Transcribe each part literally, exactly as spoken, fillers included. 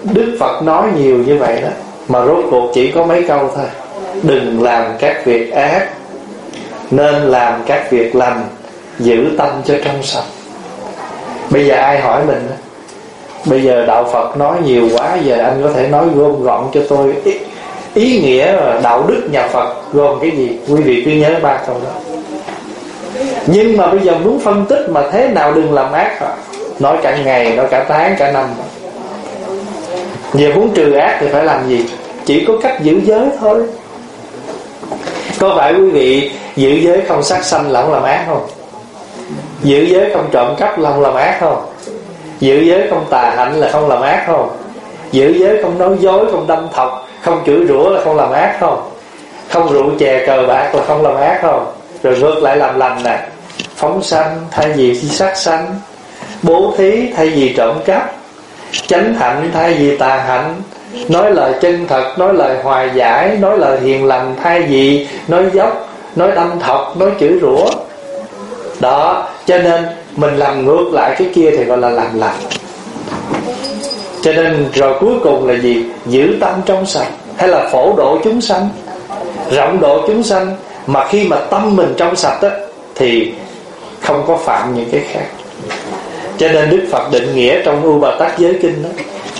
Đức Phật nói nhiều như vậy đó, mà rốt cuộc chỉ có mấy câu thôi: đừng làm các việc ác, nên làm các việc lành, giữ tâm cho trong sạch. Bây giờ ai hỏi mình đó, bây giờ đạo Phật nói nhiều quá, giờ anh có thể nói gom gọn cho tôi ý, ý nghĩa là đạo đức nhà Phật gồm cái gì? Quý vị cứ nhớ ba câu đó. Nhưng mà bây giờ muốn phân tích mà thế nào đừng làm ác hả? Nói cả ngày, nói cả tháng, cả năm. Giờ muốn trừ ác thì phải làm gì? Chỉ có cách giữ giới thôi. Có phải quý vị giữ giới không sát sanh là không làm ác không? Giữ giới không trộm cắp là không làm ác không? Giữ giới không tà hạnh là không làm ác không? Giữ giới không nói dối, không đâm thọc, không chửi rủa là không làm ác không? Không rượu chè cờ bạc là không làm ác không? Rồi ngược lại làm lành nè: phóng sanh thay vì sát sanh, bố thí thay vì trộm cắp, chánh hạnh thay vì tà hạnh, nói lời chân thật, nói lời hòa giải, nói lời hiền lành thay vì nói dốc, nói đâm thọc, nói chửi rủa. Đó, cho nên mình làm ngược lại cái kia thì gọi là làm lành. Cho nên rồi cuối cùng là gì? Giữ tâm trong sạch, hay là phổ độ chúng sanh, rộng độ chúng sanh. Mà khi mà tâm mình trong sạch á, thì không có phạm những cái khác. Cho nên Đức Phật định nghĩa trong U Bà Tát Giới Kinh đó,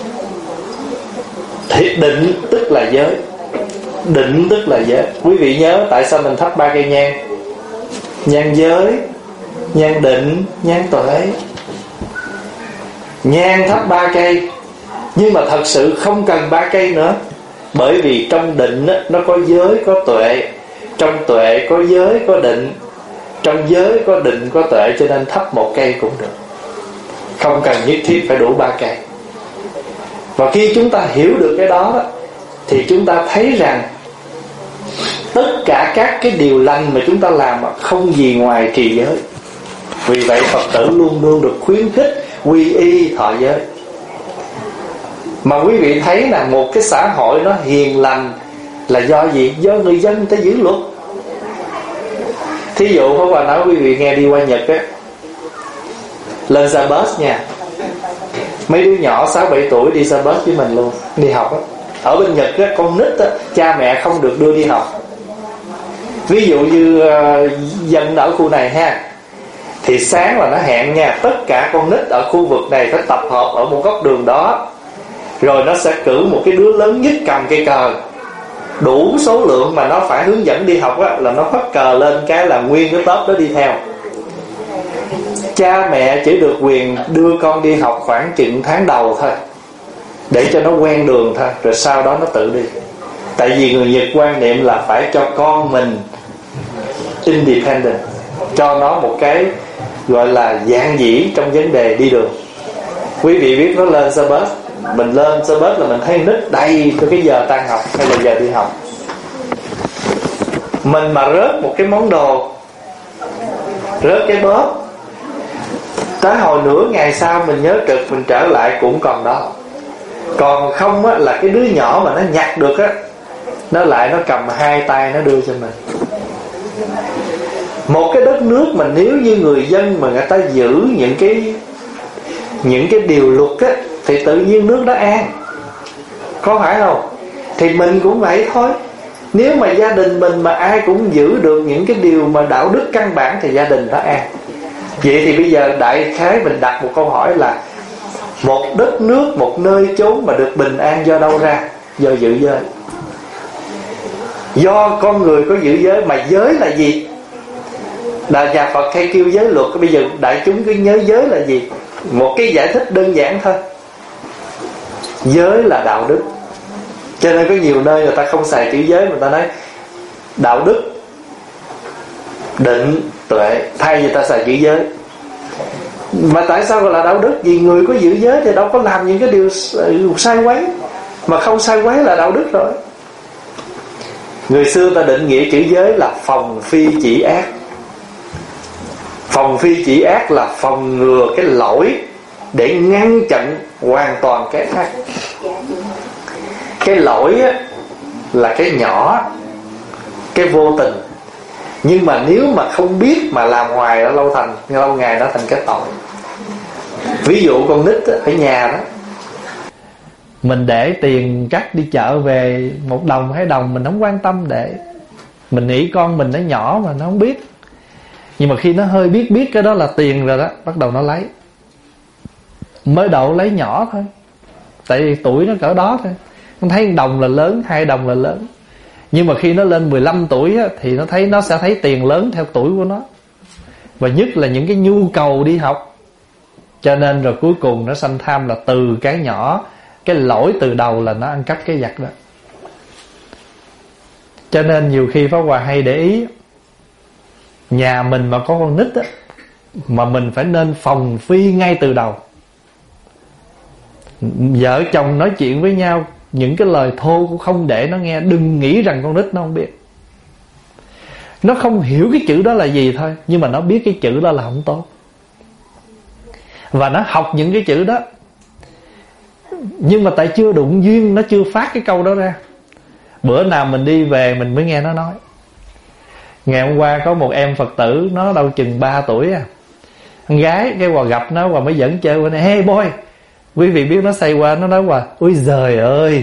thì định tức là giới. Định tức là giới. Quý vị nhớ tại sao mình thắp ba cây nhang? Nhang giới, nhang định, nhang tuệ. Nhang thắp ba cây, nhưng mà thật sự không cần ba cây nữa. Bởi vì trong định á, nó có giới, có tuệ. Trong tuệ có giới, có định. Trong giới có định, có tuệ. Cho nên thắp một cây cũng được, không cần nhất thiết phải đủ ba cây. Và khi chúng ta hiểu được cái đó, đó thì chúng ta thấy rằng tất cả các cái điều lành mà chúng ta làm không gì ngoài trì giới. Vì vậy Phật tử luôn luôn được khuyến khích quy y thọ giới. Mà quý vị thấy là một cái xã hội nó hiền lành là do gì? Do người dân người ta giữ luật. Thí dụ Pháp Hòa nói quý vị nghe, đi qua Nhật á, lên xe bus nha, mấy đứa nhỏ sáu bảy tuổi đi xe bus với mình luôn, đi học á. Ở bên Nhật á, con nít á, cha mẹ không được đưa đi học. Ví dụ như uh, dân ở khu này ha, thì sáng là nó hẹn nha, tất cả con nít ở khu vực này phải tập hợp ở một góc đường đó. Rồi nó sẽ cử một cái đứa lớn nhất cầm cây cờ, đủ số lượng mà nó phải hướng dẫn đi học á, là nó phất cờ lên cái là nguyên cái tốp đó đi theo. Cha mẹ chỉ được quyền đưa con đi học khoảng chừng tháng đầu thôi, để cho nó quen đường thôi, rồi sau đó nó tự đi. Tại vì người Nhật quan niệm là phải cho con mình independent, cho nó một cái gọi là dạn dĩ trong vấn đề đi đường. Quý vị biết nó lên xe bus, mình lên xe bus là mình thấy nít đầy từ cái giờ tan học hay là giờ đi học. Mình mà rớt một cái món đồ, rớt cái bóp, tới hồi nửa ngày sau mình nhớ trực, mình trở lại cũng còn đó. Còn không á, là cái đứa nhỏ mà nó nhặt được á, nó lại nó cầm hai tay nó đưa cho mình. Một cái đất nước mà nếu như người dân mà người ta giữ những cái những cái điều luật á, thì tự nhiên nước đó an, có phải không? Thì mình cũng vậy thôi. Nếu mà gia đình mình mà ai cũng giữ được những cái điều mà đạo đức căn bản thì gia đình đó an. Vậy thì bây giờ đại khái mình đặt một câu hỏi là một đất nước, một nơi chốn mà được bình an do đâu ra? Do giữ giới. Do con người có giữ giới. Mà giới là gì? Là nhà Phật hay kêu giới luật. Bây giờ đại chúng cứ nhớ giới là gì? Một cái giải thích đơn giản thôi: giới là đạo đức. Cho nên có nhiều nơi người ta không xài chữ giới, người ta nói đạo đức, định, tuệ, thay vì ta xài chữ giới. Mà tại sao gọi là đạo đức? Vì người có giữ giới thì đâu có làm những cái điều sai quấy. Mà không sai quấy là đạo đức rồi. Người xưa ta định nghĩa chữ giới là phòng phi chỉ ác. Phòng phi chỉ ác là phòng ngừa cái lỗi để ngăn chặn hoàn toàn cái ác. Cái lỗi á, là cái nhỏ, cái vô tình. Nhưng mà nếu mà không biết mà làm hoài nó lâu thành, lâu ngày nó thành cái tội. Ví dụ con nít á, ở nhà đó, Mình để tiền cắt đi chợ về một đồng hai đồng mình không quan tâm để. Mình nghĩ con mình nó nhỏ mà nó không biết. Nhưng mà khi nó hơi biết biết cái đó là tiền rồi đó, bắt đầu nó lấy. Mới đầu lấy nhỏ thôi, tại vì tuổi nó cỡ đó thôi. Nó thấy đồng là lớn, hai đồng là lớn. Nhưng mà khi nó lên mười lăm tuổi á, thì nó thấy nó sẽ thấy tiền lớn theo tuổi của nó. Và nhất là những cái nhu cầu đi học. Cho nên rồi cuối cùng nó sanh tham là từ cái nhỏ. Cái lỗi từ đầu là nó ăn cắp cái vặt đó. Cho nên nhiều khi Pháp Hòa hay để ý, nhà mình mà có con nít á, mà mình phải nên phòng phi ngay từ đầu. Vợ chồng nói chuyện với nhau, những cái lời thô cũng không để nó nghe. Đừng nghĩ rằng con nít nó không biết. Nó không hiểu cái chữ đó là gì thôi, nhưng mà nó biết cái chữ đó là không tốt. Và nó học những cái chữ đó. Nhưng mà tại chưa đụng duyên, nó chưa phát cái câu đó ra. Bữa nào mình đi về mình mới nghe nó nói. Ngày hôm qua có một em Phật tử, nó đâu chừng ba tuổi à, con gái, cái Hòa gặp nó, Hòa mới dẫn chơi qua này, hey boy. Quý vị biết nó say qua, nó nói Hòa, ôi giời ơi.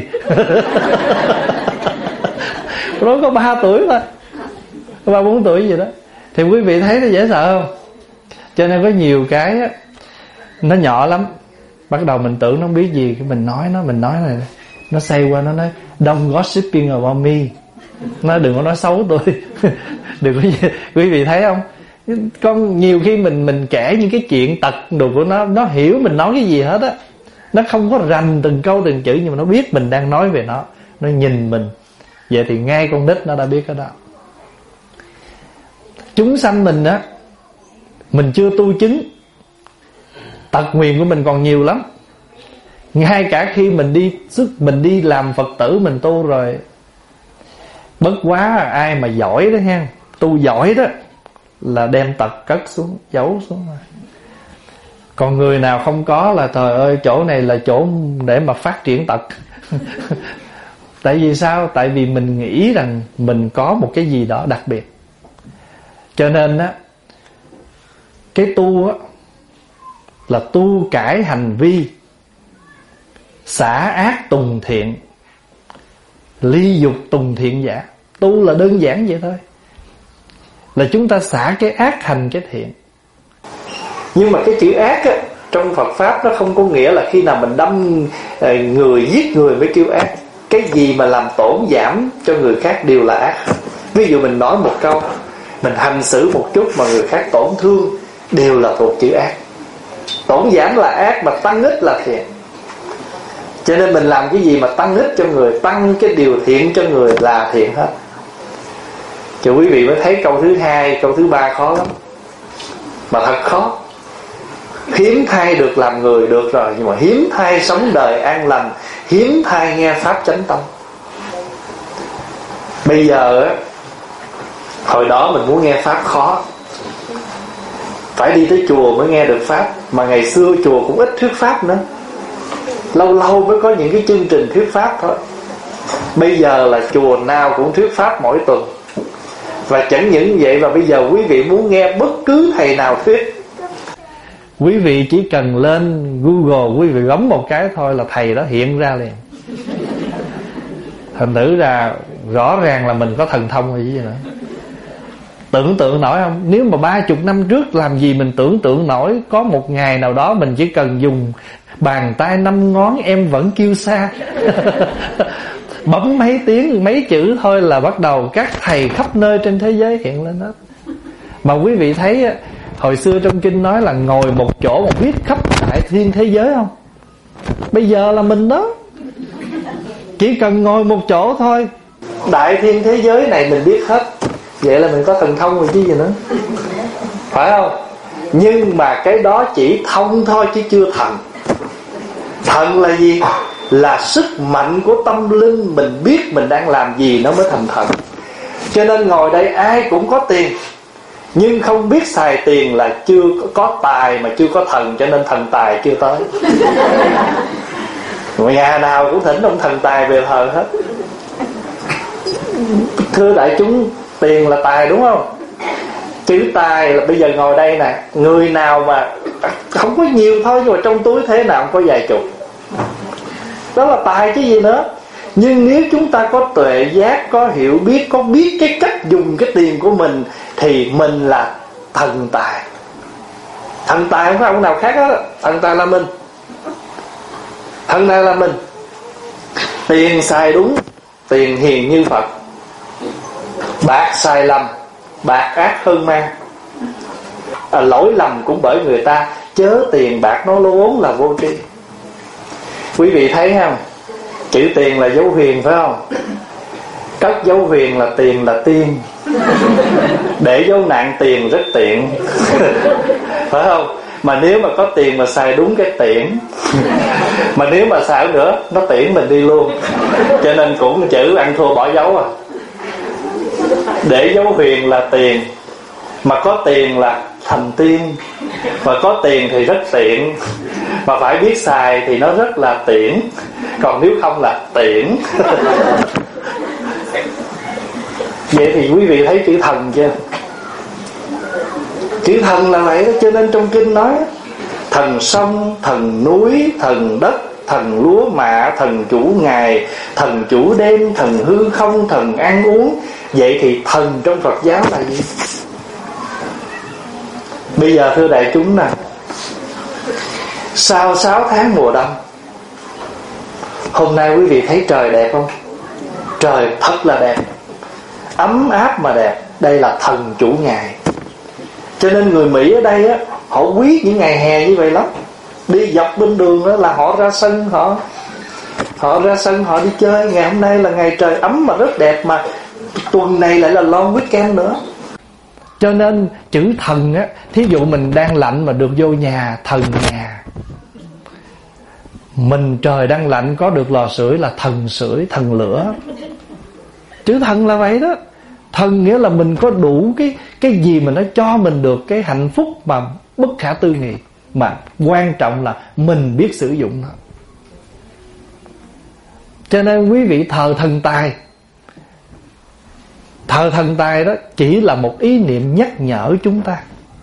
Nó có ba tuổi thôi, ba bốn tuổi gì đó. Thì quý vị thấy nó dễ sợ không? Cho nên có nhiều cái á, nó nhỏ lắm. Bắt đầu mình tưởng nó không biết gì, cái mình nói nó, mình nói này, nó say qua, nó nói don't gossiping about me. Nó đừng có nói xấu tôi. Đừng có. Quý vị thấy không? Con nhiều khi mình mình kể những cái chuyện tật đồ của nó, nó hiểu mình nói cái gì hết á. Nó không có rành từng câu từng chữ, nhưng mà nó biết mình đang nói về nó. Nó nhìn mình. Vậy thì ngay con nít nó đã biết cái đó. Chúng sanh mình á, mình chưa tu chứng, tật nguyền của mình còn nhiều lắm. Ngay cả khi mình đi sức mình đi làm Phật tử, mình tu rồi, bất quá ai mà giỏi đó ha, tu giỏi đó là đem tật cất xuống, giấu xuống rồi. Còn người nào không có là trời ơi, chỗ này là chỗ để mà phát triển tật. Tại vì sao? Tại vì mình nghĩ rằng mình có một cái gì đó đặc biệt. Cho nên á, cái tu á là tu cải hành vi, xả ác tùng thiện, ly dục tùng thiện giả. Tu là đơn giản vậy thôi, là chúng ta xả cái ác hành cái thiện. Nhưng mà cái chữ ác á, trong Phật Pháp nó không có nghĩa là khi nào mình đâm người, giết người mới kêu ác. Cái gì mà làm tổn giảm cho người khác đều là ác. Ví dụ mình nói một câu, mình hành xử một chút mà người khác tổn thương, đều là thuộc chữ ác. Tổn giảm là ác, mà tăng ích là thiện. Cho nên mình làm cái gì mà tăng ích cho người, tăng cái điều thiện cho người là thiện hết. Cho quý vị mới thấy câu thứ hai, câu thứ ba khó lắm. Mà thật khó. Hiếm thay được làm người được rồi, nhưng mà hiếm thay sống đời an lành, hiếm thay nghe Pháp chánh tâm. Bây giờ á, hồi đó mình muốn nghe Pháp khó, phải đi tới chùa mới nghe được Pháp. Mà ngày xưa chùa cũng ít thuyết Pháp nữa, lâu lâu mới có những cái chương trình thuyết Pháp thôi. Bây giờ là chùa nào cũng thuyết Pháp mỗi tuần. Và chẳng những vậy, và bây giờ quý vị muốn nghe bất cứ thầy nào thuyết, quý vị chỉ cần lên Google, quý vị bấm một cái thôi là thầy đó hiện ra liền. Thành thử ra rõ ràng là mình có thần thông hay gì nữa. Tưởng tượng nổi không? Nếu mà ba chục năm trước làm gì mình tưởng tượng nổi có một ngày nào đó mình chỉ cần dùng bàn tay năm ngón em vẫn kêu xa. Bấm mấy tiếng, mấy chữ thôi là bắt đầu các thầy khắp nơi trên thế giới hiện lên hết. Mà quý vị thấy hồi xưa trong kinh nói là ngồi một chỗ một biết khắp đại thiên thế giới không? Bây giờ là mình đó, chỉ cần ngồi một chỗ thôi, đại thiên thế giới này mình biết hết. Vậy là mình có thần thông rồi chứ gì nữa, phải không? Nhưng mà cái đó chỉ thông thôi chứ chưa thần. Thần là gì? Là sức mạnh của tâm linh. Mình biết mình đang làm gì nó mới thành thần. Cho nên ngồi đây ai cũng có tiền, nhưng không biết xài tiền là chưa có tài mà chưa có thần. Cho nên thần tài chưa tới. Nhà nào cũng thỉnh ông thần tài về thờ hết. Thưa đại chúng, tiền là tài đúng không? Chữ tài là bây giờ ngồi đây nè, người nào mà không có nhiều thôi, nhưng mà trong túi thế nào cũng có vài chục. Đó là tài chứ gì nữa. Nhưng nếu chúng ta có tuệ giác, có hiểu biết, có biết cái cách dùng cái tiền của mình, thì mình là thần tài. Thần tài không phải ông nào khác đó. Thần tài là mình. Thần tài là mình. Tiền xài đúng, tiền hiền như Phật. Bạc xài lầm, bạc ác hơn ma. À, lỗi lầm cũng bởi người ta, chớ tiền bạc nó vốn là vô tri. Quý vị thấy không? Chữ tiền là dấu huyền phải không? Cất dấu huyền là tiền là tiên. Để dấu nạn tiền rất tiện. Phải không? Mà nếu mà có tiền mà xài đúng cái tiễn. Mà nếu mà xài nữa, nó tiễn mình đi luôn. Cho nên cũng chữ ăn thua bỏ dấu à. Để dấu huyền là tiền. Mà có tiền là thành tiên. Mà có tiền thì rất tiện. Mà phải biết xài thì nó rất là tiễn. Còn nếu không là tiễn. Vậy thì quý vị thấy chữ thần chưa? Chữ thần là vậy đó. Cho nên trong kinh nói thần sông, thần núi, thần đất, thần lúa mạ, thần chủ ngày, thần chủ đêm, thần hư không, thần ăn uống. Vậy thì thần trong Phật giáo là gì? Bây giờ thưa đại chúng nè, sau sáu tháng mùa đông, hôm nay quý vị thấy trời đẹp không? Trời thật là đẹp, ấm áp mà đẹp. Đây là thần chủ ngày. Cho nên người Mỹ ở đây á, họ quý những ngày hè như vậy lắm. Đi dọc bên đường đó là họ ra sân, Họ Họ ra sân họ đi chơi. Ngày hôm nay là ngày trời ấm mà rất đẹp. Mà tuần này lại là long weekend nữa. Cho nên chữ thần á, thí dụ mình đang lạnh mà được vô nhà, thần nhà. Mình trời đang lạnh có được lò sưởi là thần sưởi, thần lửa. Chữ thần là vậy đó. Thần nghĩa là mình có đủ cái cái gì mà nó cho mình được cái hạnh phúc mà bất khả tư nghị. Mà quan trọng là mình biết sử dụng nó. Cho nên quý vị thờ thần tài. Thờ thần tài đó chỉ là một ý niệm nhắc nhở chúng ta.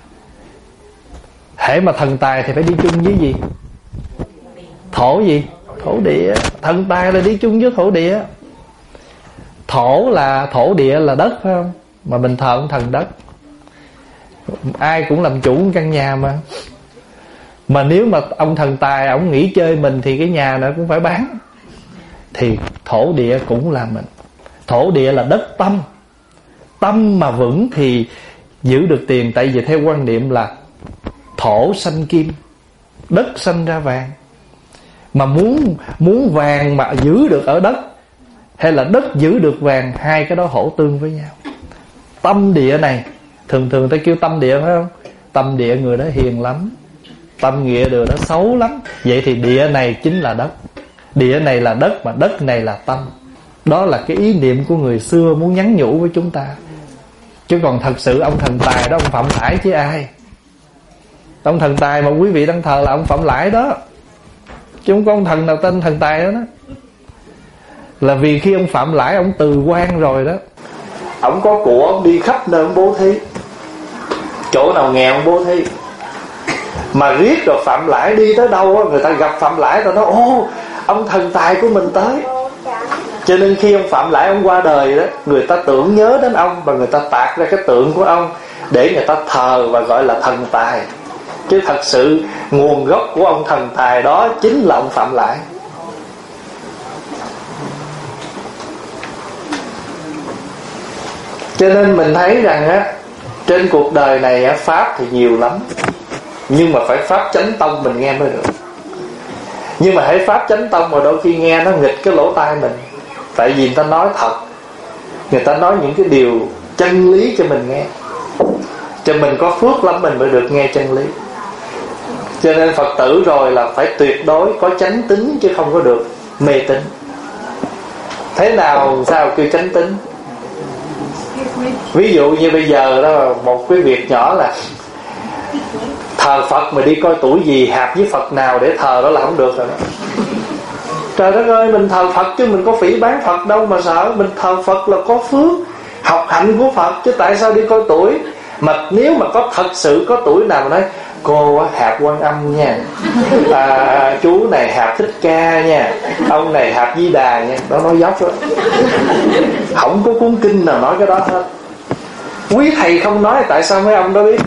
Hễ mà thần tài thì phải đi chung với gì? Thổ gì? Thổ địa. Thần tài là đi chung với thổ địa. Thổ là thổ địa là đất phải không? Mà mình thờ ông thần đất. Ai cũng làm chủ căn nhà mà. Mà nếu mà ông thần tài ông nghỉ chơi mình thì cái nhà này cũng phải bán. Thì thổ địa cũng là mình. Thổ địa là đất tâm. Tâm mà vững thì giữ được tiền. Tại vì theo quan niệm là thổ sanh kim, đất sanh ra vàng. Mà muốn muốn vàng mà giữ được ở đất, hay là đất giữ được vàng, hai cái đó hỗ tương với nhau. Tâm địa này, thường thường ta kêu tâm địa phải không? Tâm địa người đó hiền lắm, tâm nghĩa người đó xấu lắm. Vậy thì địa này chính là đất. Địa này là đất, mà đất này là tâm. Đó là cái ý niệm của người xưa muốn nhắn nhủ với chúng ta. Chứ còn thật sự ông thần tài đó, ông Phạm Lãi chứ ai. Ông thần tài mà quý vị đang thờ là ông Phạm Lãi đó, chứ không có ông thần nào tên thần tài đó, đó. Là vì khi ông Phạm Lãi ông từ quan rồi đó, ông có của ông đi khắp nơi ông bố thí. Chỗ nào nghèo ông bố thí. Mà riết rồi Phạm Lãi đi tới đâu á, người ta gặp Phạm Lãi ta nói ô, ông thần tài của mình tới. Cho nên khi ông Phạm Lãi ông qua đời đó, người ta tưởng nhớ đến ông và người ta tạc ra cái tượng của ông để người ta thờ và gọi là thần tài. Chứ thật sự nguồn gốc của ông thần tài đó chính là ông Phạm Lãi. Cho nên mình thấy rằng á, trên cuộc đời này á, pháp thì nhiều lắm, nhưng mà phải pháp chánh tông mình nghe mới được. Nhưng mà hãy pháp chánh tông mà đôi khi nghe nó nghịch cái lỗ tai mình. Tại vì người ta nói thật, người ta nói những cái điều chân lý cho mình nghe, cho mình có phước lắm mình mới được nghe chân lý. Cho nên Phật tử rồi là phải tuyệt đối có chánh tín, chứ không có được mê tín. Thế nào sao kêu chánh tín? Ví dụ như bây giờ đó, một cái việc nhỏ là thờ Phật mà đi coi tuổi gì hạp với Phật nào để thờ đó là không được rồi đó. Trời đất ơi, mình thờ Phật chứ mình có phỉ bán Phật đâu mà sợ. Mình thờ Phật là có phước, học hạnh của Phật, chứ tại sao đi coi tuổi? Mà nếu mà có thật sự có tuổi nào mà nói cô á, hạp Quan Âm nha, à, chú này hạp Thích Ca nha, ông này hạp Di Đà nha. Đó nói dốc đó, không có cuốn kinh nào nói cái đó hết. Quý thầy không nói, tại sao mấy ông đó biết?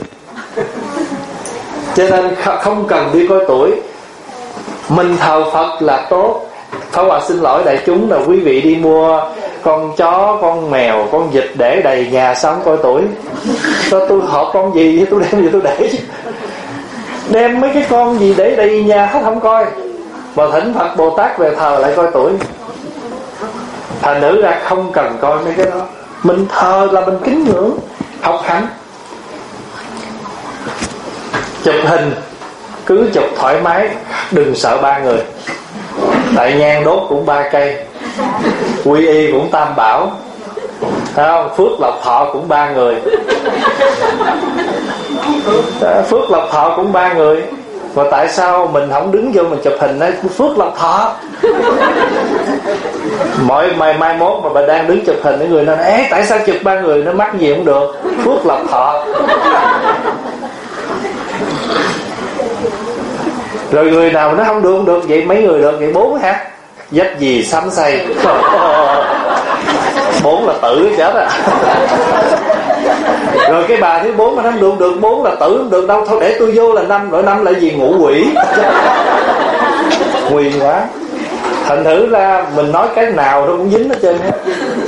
Cho nên không cần đi coi tuổi. Mình thờ Phật là tốt. Pháp Hòa xin lỗi đại chúng là quý vị đi mua con chó, con mèo, con vịt để đầy nhà sao không coi tuổi? Cho tôi hợp con gì tôi đem gì tôi để chứ. Đem mấy cái con gì để đầy nhà hết không coi, mà thỉnh Phật Bồ Tát về thờ lại coi tuổi. Thành nữ ra không cần coi mấy cái đó. Mình thờ là mình kính ngưỡng, học hành. Chụp hình cứ chụp thoải mái, đừng sợ ba người. Tại nhang đốt cũng ba cây, quy y cũng tam bảo, thấy không? Phước lộc thọ cũng ba người, phước lộc thọ cũng ba người. Mà tại sao mình không đứng vô mình chụp hình nói phước lộc thọ? Mọi mai mai mốt mà bà đang đứng chụp hình, những người nói ế tại sao chụp ba người, nó mắc gì cũng được, phước lộc thọ. Rồi người nào nó không được không được, vậy mấy người được, vậy bốn hả? Dách gì sắm xây. Bốn là tử chết à. Rồi cái bà thứ bốn mà không được được, bốn là tử không được đâu, thôi để tôi vô là năm, rồi năm là gì, ngũ quỷ. Nguyên quá. Thành thử ra mình nói cái nào nó cũng dính hết trơn hết,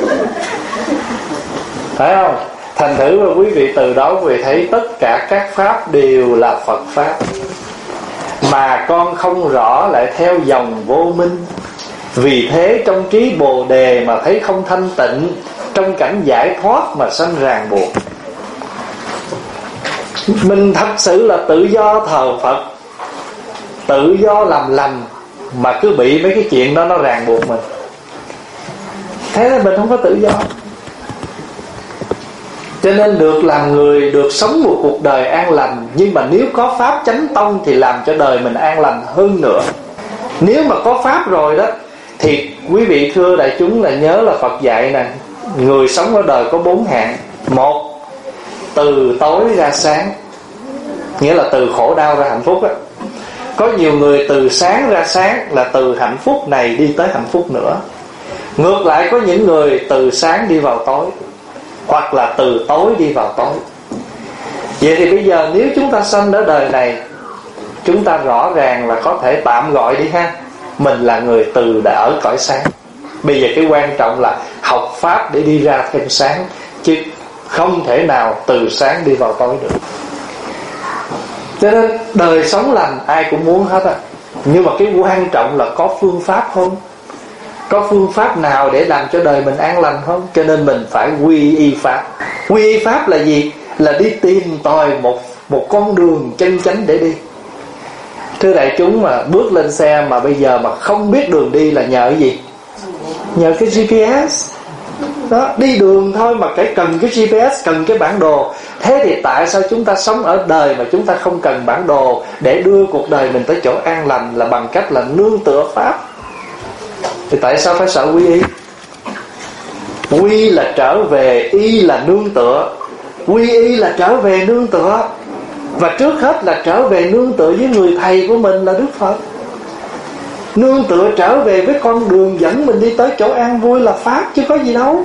phải không? Thành thử ra quý vị từ đó quý vị thấy tất cả các pháp đều là Phật pháp, mà con không rõ lại theo dòng vô minh. Vì thế trong trí Bồ Đề mà thấy không thanh tịnh, trong cảnh giải thoát mà sanh ràng buộc. Mình thật sự là tự do thờ Phật, tự do làm lành, mà cứ bị mấy cái chuyện đó nó ràng buộc mình. Thế nên mình không có tự do. Cho nên được làm người, được sống một cuộc đời an lành. Nhưng mà nếu có pháp chánh tông thì làm cho đời mình an lành hơn nữa. Nếu mà có pháp rồi đó thì quý vị thưa đại chúng là nhớ là Phật dạy nè, người sống ở đời có bốn hạng. Một, từ tối ra sáng, nghĩa là từ khổ đau ra hạnh phúc đó. Có nhiều người từ sáng ra sáng là từ hạnh phúc này đi tới hạnh phúc nữa. Ngược lại có những người từ sáng đi vào tối, hoặc là từ tối đi vào tối. Vậy thì bây giờ nếu chúng ta sanh ở đời này, chúng ta rõ ràng là có thể tạm gọi đi ha, mình là người từ đã ở cõi sáng. Bây giờ cái quan trọng là học pháp để đi ra thêm sáng, chứ không thể nào từ sáng đi vào tối được. Cho nên đời sống lành ai cũng muốn hết á, nhưng mà cái quan trọng là có phương pháp không? Có phương pháp nào để làm cho đời mình an lành không? Cho nên mình phải quy y pháp. Quy y pháp là gì? Là đi tìm tòi một, một con đường chân chánh để đi. Thưa đại chúng, mà bước lên xe mà bây giờ mà không biết đường đi là nhờ cái gì? Nhờ cái giê pê ét đó. Đi đường thôi mà phải cần cái giê pê ét, cần cái bản đồ. Thế thì tại sao chúng ta sống ở đời mà chúng ta không cần bản đồ để đưa cuộc đời mình tới chỗ an lành, là bằng cách là nương tựa pháp? Thì tại sao phải sợ quy y? Quy là trở về, y là nương tựa. Quy y là trở về nương tựa, và trước hết là trở về nương tựa với người thầy của mình là Đức Phật. Nương tựa trở về với con đường dẫn mình đi tới chỗ an vui là pháp, chứ có gì đâu.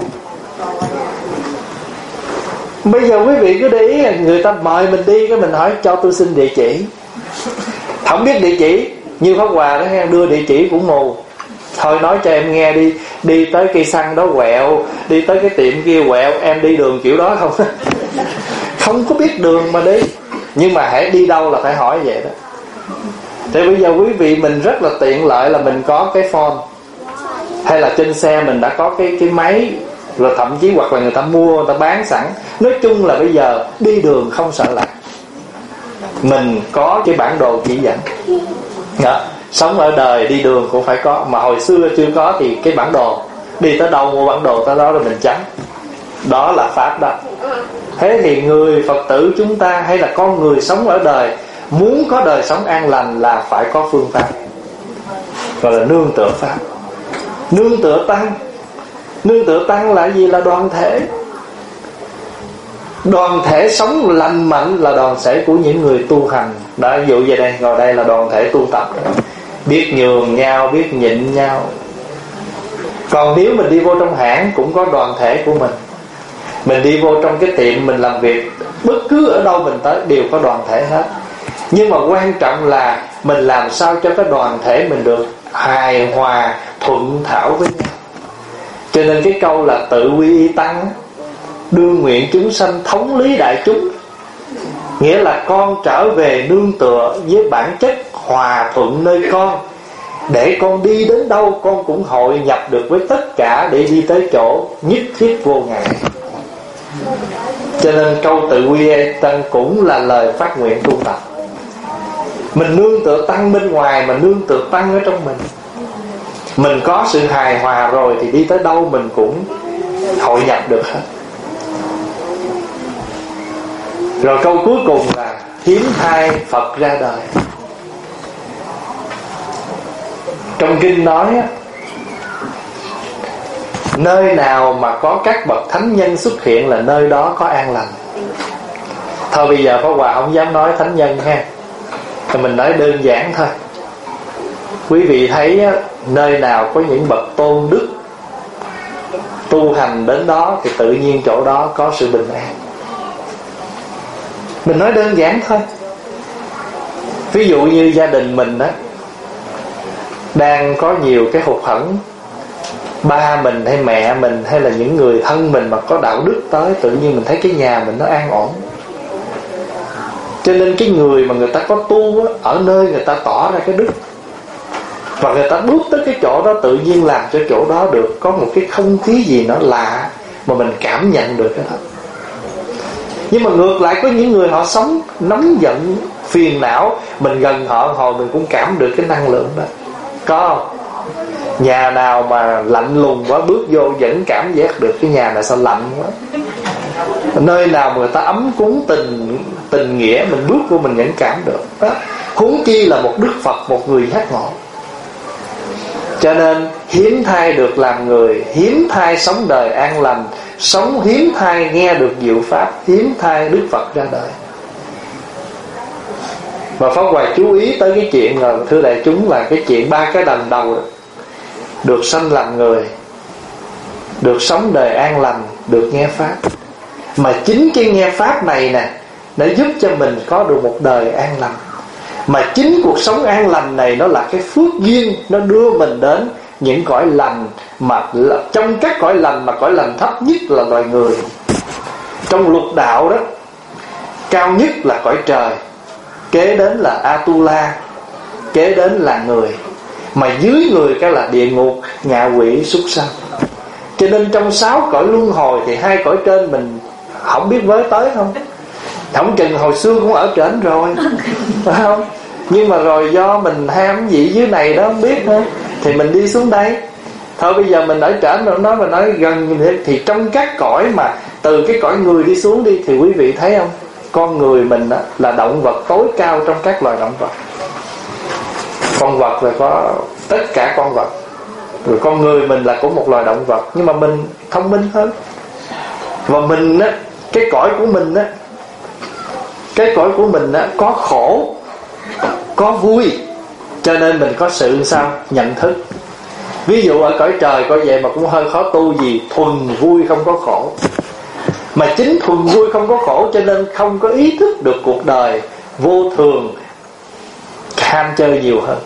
Bây giờ quý vị cứ để ý, người ta mời mình đi, cái mình hỏi cho tôi xin địa chỉ. Không biết địa chỉ, như Pháp Hòa đó nghe, đưa địa chỉ cũng mù. Thôi nói cho em nghe đi, đi tới cây xăng đó quẹo, đi tới cái tiệm kia quẹo, em đi đường kiểu đó không? Không có biết đường mà đi. Nhưng mà hãy đi đâu là phải hỏi vậy đó. Thì bây giờ quý vị mình rất là tiện lợi là mình có cái phone, hay là trên xe mình đã có cái, cái máy, rồi thậm chí hoặc là người ta mua, người ta bán sẵn. Nói chung là bây giờ đi đường không sợ lạc, mình có cái bản đồ chỉ dẫn đó. Sống ở đời đi đường cũng phải có, mà hồi xưa chưa có thì cái bản đồ, đi tới đâu mua bản đồ tới đó rồi mình chấm. Đó là pháp đó. Thế thì người Phật tử chúng ta, hay là con người sống ở đời, muốn có đời sống an lành là phải có phương pháp, gọi là nương tựa pháp. Nương tựa tăng. Nương tựa tăng là gì? Là đoàn thể. Đoàn thể sống lành mạnh là đoàn thể của những người tu hành. Đó, ví dụ vậy đây, ngồi đây là đoàn thể tu tập, biết nhường nhau, biết nhịn nhau. Còn nếu mình đi vô trong hãng cũng có đoàn thể của mình. Mình đi vô trong cái tiệm mình làm việc, bất cứ ở đâu mình tới đều có đoàn thể hết. Nhưng mà quan trọng là mình làm sao cho cái đoàn thể mình được hài hòa, thuận thảo với nhau. Cho nên cái câu là tự quy y tăng, đương nguyện chúng sanh thống lý đại chúng, nghĩa là con trở về nương tựa với bản chất hòa thuận nơi con, để con đi đến đâu con cũng hội nhập được với tất cả, để đi tới chỗ nhất thiết vô ngại. Cho nên câu tự quy y tăng cũng là lời phát nguyện tu tập. Mình nương tựa tăng bên ngoài mà nương tựa tăng ở trong mình. Mình có sự hài hòa rồi thì đi tới đâu mình cũng hội nhập được hết. Rồi câu cuối cùng là hiếm thai Phật ra đời. Trong kinh nói á, nơi nào mà có các bậc thánh nhân xuất hiện là nơi đó có an lành. Thôi bây giờ Pháp Hòa không dám nói thánh nhân ha, thì mình nói đơn giản thôi. Quý vị thấy á, nơi nào có những bậc tôn đức tu hành đến đó thì tự nhiên chỗ đó có sự bình an. Mình nói đơn giản thôi. Ví dụ như gia đình mình á, đang có nhiều cái hụt hẫng, ba mình hay mẹ mình hay là những người thân mình mà có đạo đức tới, tự nhiên mình thấy cái nhà mình nó an ổn. Cho nên cái người mà người ta có tu á, ở nơi người ta tỏ ra cái đức, và người ta bước tới cái chỗ đó, tự nhiên làm cho chỗ đó được có một cái không khí gì nó lạ mà mình cảm nhận được cái đó. Nhưng mà ngược lại có những người họ sống nóng giận, phiền não, mình gần họ hồi mình cũng cảm được cái năng lượng đó. Có không? Nhà nào mà lạnh lùng quá bước vô vẫn cảm giác được cái nhà này sao lạnh quá. Nơi nào mà người ta ấm cúng tình tình nghĩa, mình bước vô mình vẫn cảm được đó. Huống chi là một Đức Phật, một người giác ngộ. Cho nên hiếm thai được làm người, hiếm thai sống đời an lành, sống hiếm thai nghe được diệu pháp, hiếm thai Đức Phật ra đời. Và Pháp Hòa chú ý tới cái chuyện là, thưa đại chúng, là cái chuyện ba cái đằng đầu đó. Được sanh làm người, được sống đời an lành, được nghe pháp. Mà chính cái nghe pháp này nè, nó giúp cho mình có được một đời an lành. Mà chính cuộc sống an lành này nó là cái phước duyên, nó đưa mình đến những cõi lành, mà trong các cõi lành mà cõi lành thấp nhất là loài người. Trong lục đạo đó, cao nhất là cõi trời, kế đến là Atula, kế đến là người, mà dưới người cái là địa ngục, ngạ quỷ, súc sanh. Cho nên trong sáu cõi luân hồi thì hai cõi trên mình không biết với tới không. Không chừng hồi xưa cũng ở trển rồi, phải không? Nhưng mà rồi do mình ham gì dưới này đó không biết nữa, thì mình đi xuống đây. Thôi bây giờ mình ở trển rồi, nói mà nói gần thì trong các cõi mà từ cái cõi người đi xuống đi, thì quý vị thấy không? Con người mình đó là động vật tối cao trong các loài động vật. Con vật là có tất cả con vật, rồi con người mình là của một loài động vật, nhưng mà mình thông minh hơn. Và mình á, cái cõi của mình á, cái cõi của mình á, có khổ, có vui, cho nên mình có sự sao nhận thức. Ví dụ ở cõi trời coi vậy mà cũng hơi khó tu, gì thuần vui không có khổ. Mà chính thuần vui không có khổ cho nên không có ý thức được cuộc đời vô thường, ham chơi nhiều hơn.